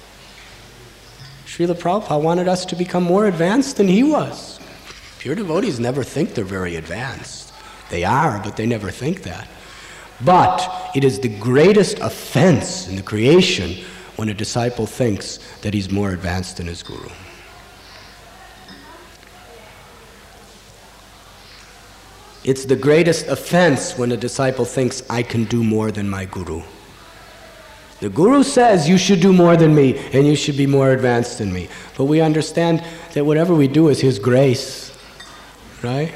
Srila Prabhupada wanted us to become more advanced than he was. Pure devotees never think they're very advanced. They are, but they never think that. But it is the greatest offense in the creation when a disciple thinks that he's more advanced than his guru. It's the greatest offense when a disciple thinks, I can do more than my guru. The guru says, you should do more than me, and you should be more advanced than me. But we understand that whatever we do is his grace, right?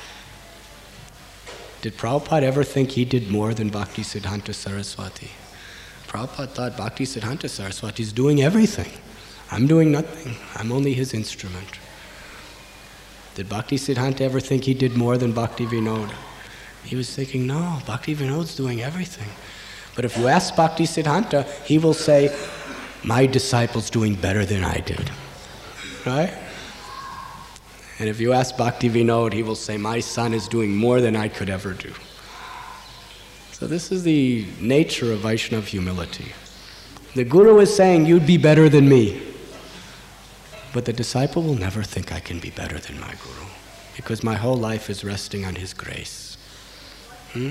Did Prabhupada ever think he did more than Bhaktisiddhanta Saraswati? Prabhupada thought Bhaktisiddhanta Saraswati is doing everything. I'm doing nothing. I'm only his instrument. Did Bhaktisiddhanta ever think he did more than Bhakti Vinod? He was thinking, no, Bhakti Vinod's doing everything. But if you ask Bhaktisiddhanta, he will say, my disciple's doing better than I did. Right? And if you ask Bhakti Vinod, he will say, my son is doing more than I could ever do. So this is the nature of Vaishnava humility. The guru is saying, you'd be better than me. But the disciple will never think I can be better than my guru, because my whole life is resting on his grace. Hmm?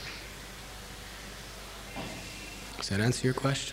Does that answer your question?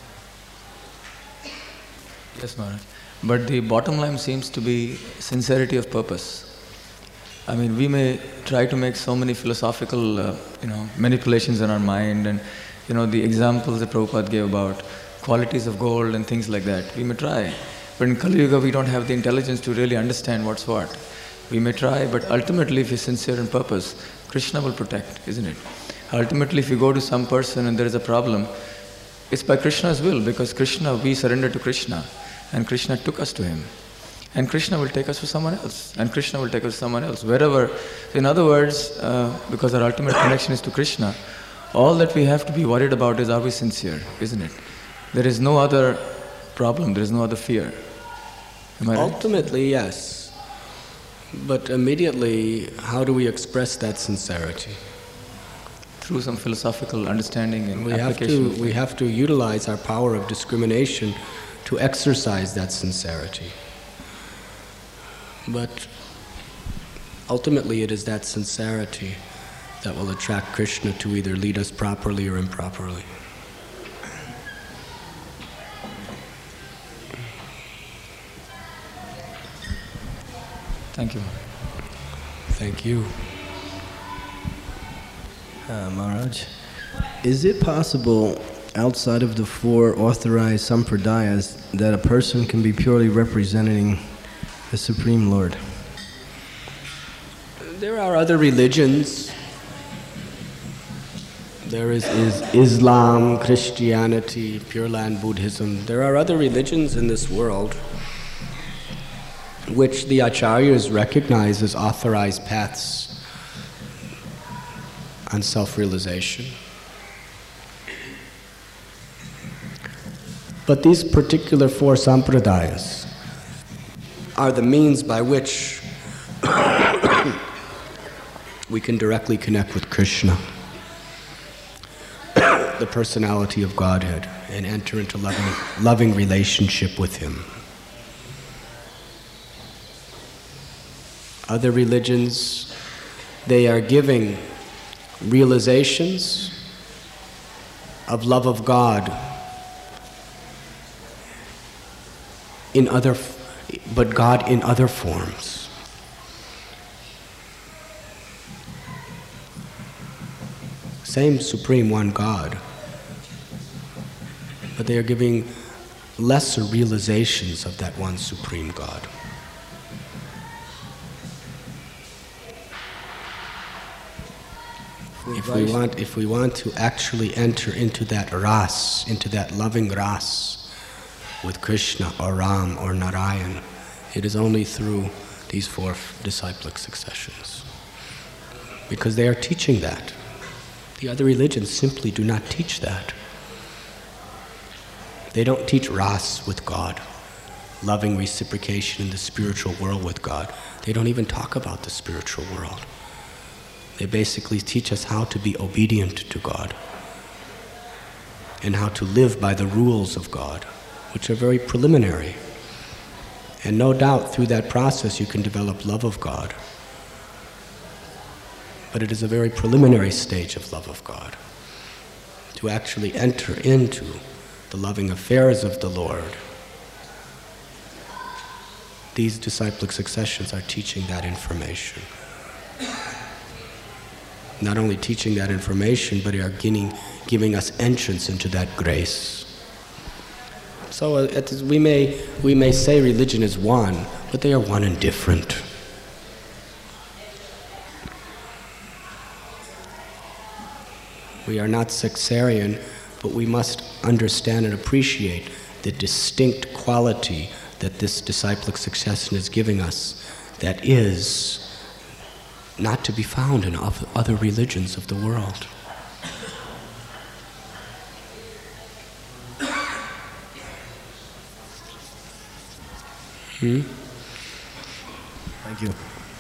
Yes, Maharaj. But the bottom line seems to be sincerity of purpose. I mean, we may try to make so many philosophical, uh, you know, manipulations in our mind, and, you know, the examples that Prabhupada gave about qualities of gold and things like that. We may try. But in Kali Yuga, we don't have the intelligence to really understand what's what. We may try, but ultimately, if you're sincere in purpose, Krishna will protect, isn't it? Ultimately, if you go to some person and there is a problem, it's by Krishna's will, because Krishna, we surrender to Krishna, and Krishna took us to him. And Krishna will take us to someone else, and Krishna will take us to someone else, wherever. In other words, uh, because our ultimate connection is to Krishna, all that we have to be worried about is, are we sincere, isn't it? There is no other problem, there is no other fear. Am I right? Ultimately, yes. But immediately, how do we express that sincerity? Through some philosophical understanding and we application. Have to, we have to utilize our power of discrimination to exercise that sincerity. But ultimately, it is that sincerity that will attract Krishna to either lead us properly or improperly. Thank you. Thank you. Uh, Maharaj, is it possible outside of the four authorized sampradayas that a person can be purely representing the Supreme Lord? There are other religions. There is, is Islam, Christianity, Pure Land Buddhism. There are other religions in this world which the acharyas recognize as authorized paths on self-realization. But these particular four sampradayas are the means by which we can directly connect with Krishna, the personality of Godhead, and enter into loving, loving relationship with Him. Other religions, they are giving realizations of love of God in other, but God in other forms. Same Supreme One God, but they are giving lesser realizations of that one Supreme God. If we want, if we want to actually enter into that ras, into that loving ras with Krishna or Ram or Narayan, it is only through these four disciplic successions. Because they are teaching that. The other religions simply do not teach that. They don't teach ras with God, loving reciprocation in the spiritual world with God. They don't even talk about the spiritual world. They basically teach us how to be obedient to God and how to live by the rules of God, which are very preliminary. And no doubt through that process you can develop love of God. But it is a very preliminary stage of love of God, to actually enter into the loving affairs of the Lord. These disciplic successions are teaching that information. Not only teaching that information, but they are giving, giving us entrance into that grace. So uh, it is, we, may, we may say religion is one, but they are one and different. We are not sectarian, but we must understand and appreciate the distinct quality that this disciplic succession is giving us that is not to be found in other religions of the world. Hmm? Thank you.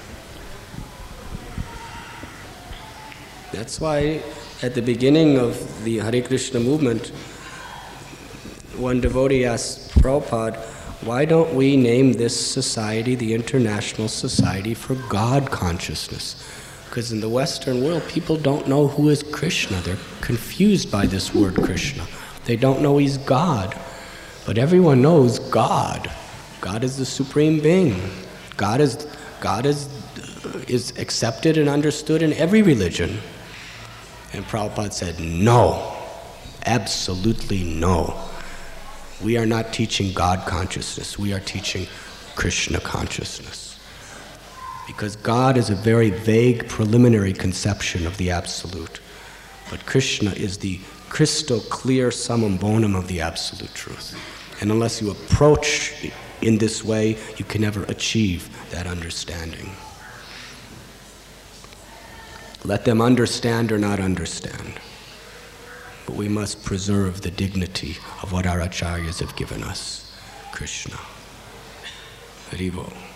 That's why at the beginning of the Hare Krishna movement, one devotee asked Prabhupada, why don't we name this society the International Society for God Consciousness? Because in the Western world, people don't know who is Krishna. They're confused by this word Krishna. They don't know He's God. But everyone knows God. God is the Supreme Being. God is, God is, is accepted and understood in every religion. And Prabhupada said, no, absolutely no. We are not teaching God consciousness, we are teaching Krishna consciousness. Because God is a very vague preliminary conception of the Absolute. But Krishna is the crystal clear summum bonum of the Absolute Truth. And unless you approach in this way, you can never achieve that understanding. Let them understand or not understand. But we must preserve the dignity of what our acharyas have given us. Krishna. Haribo.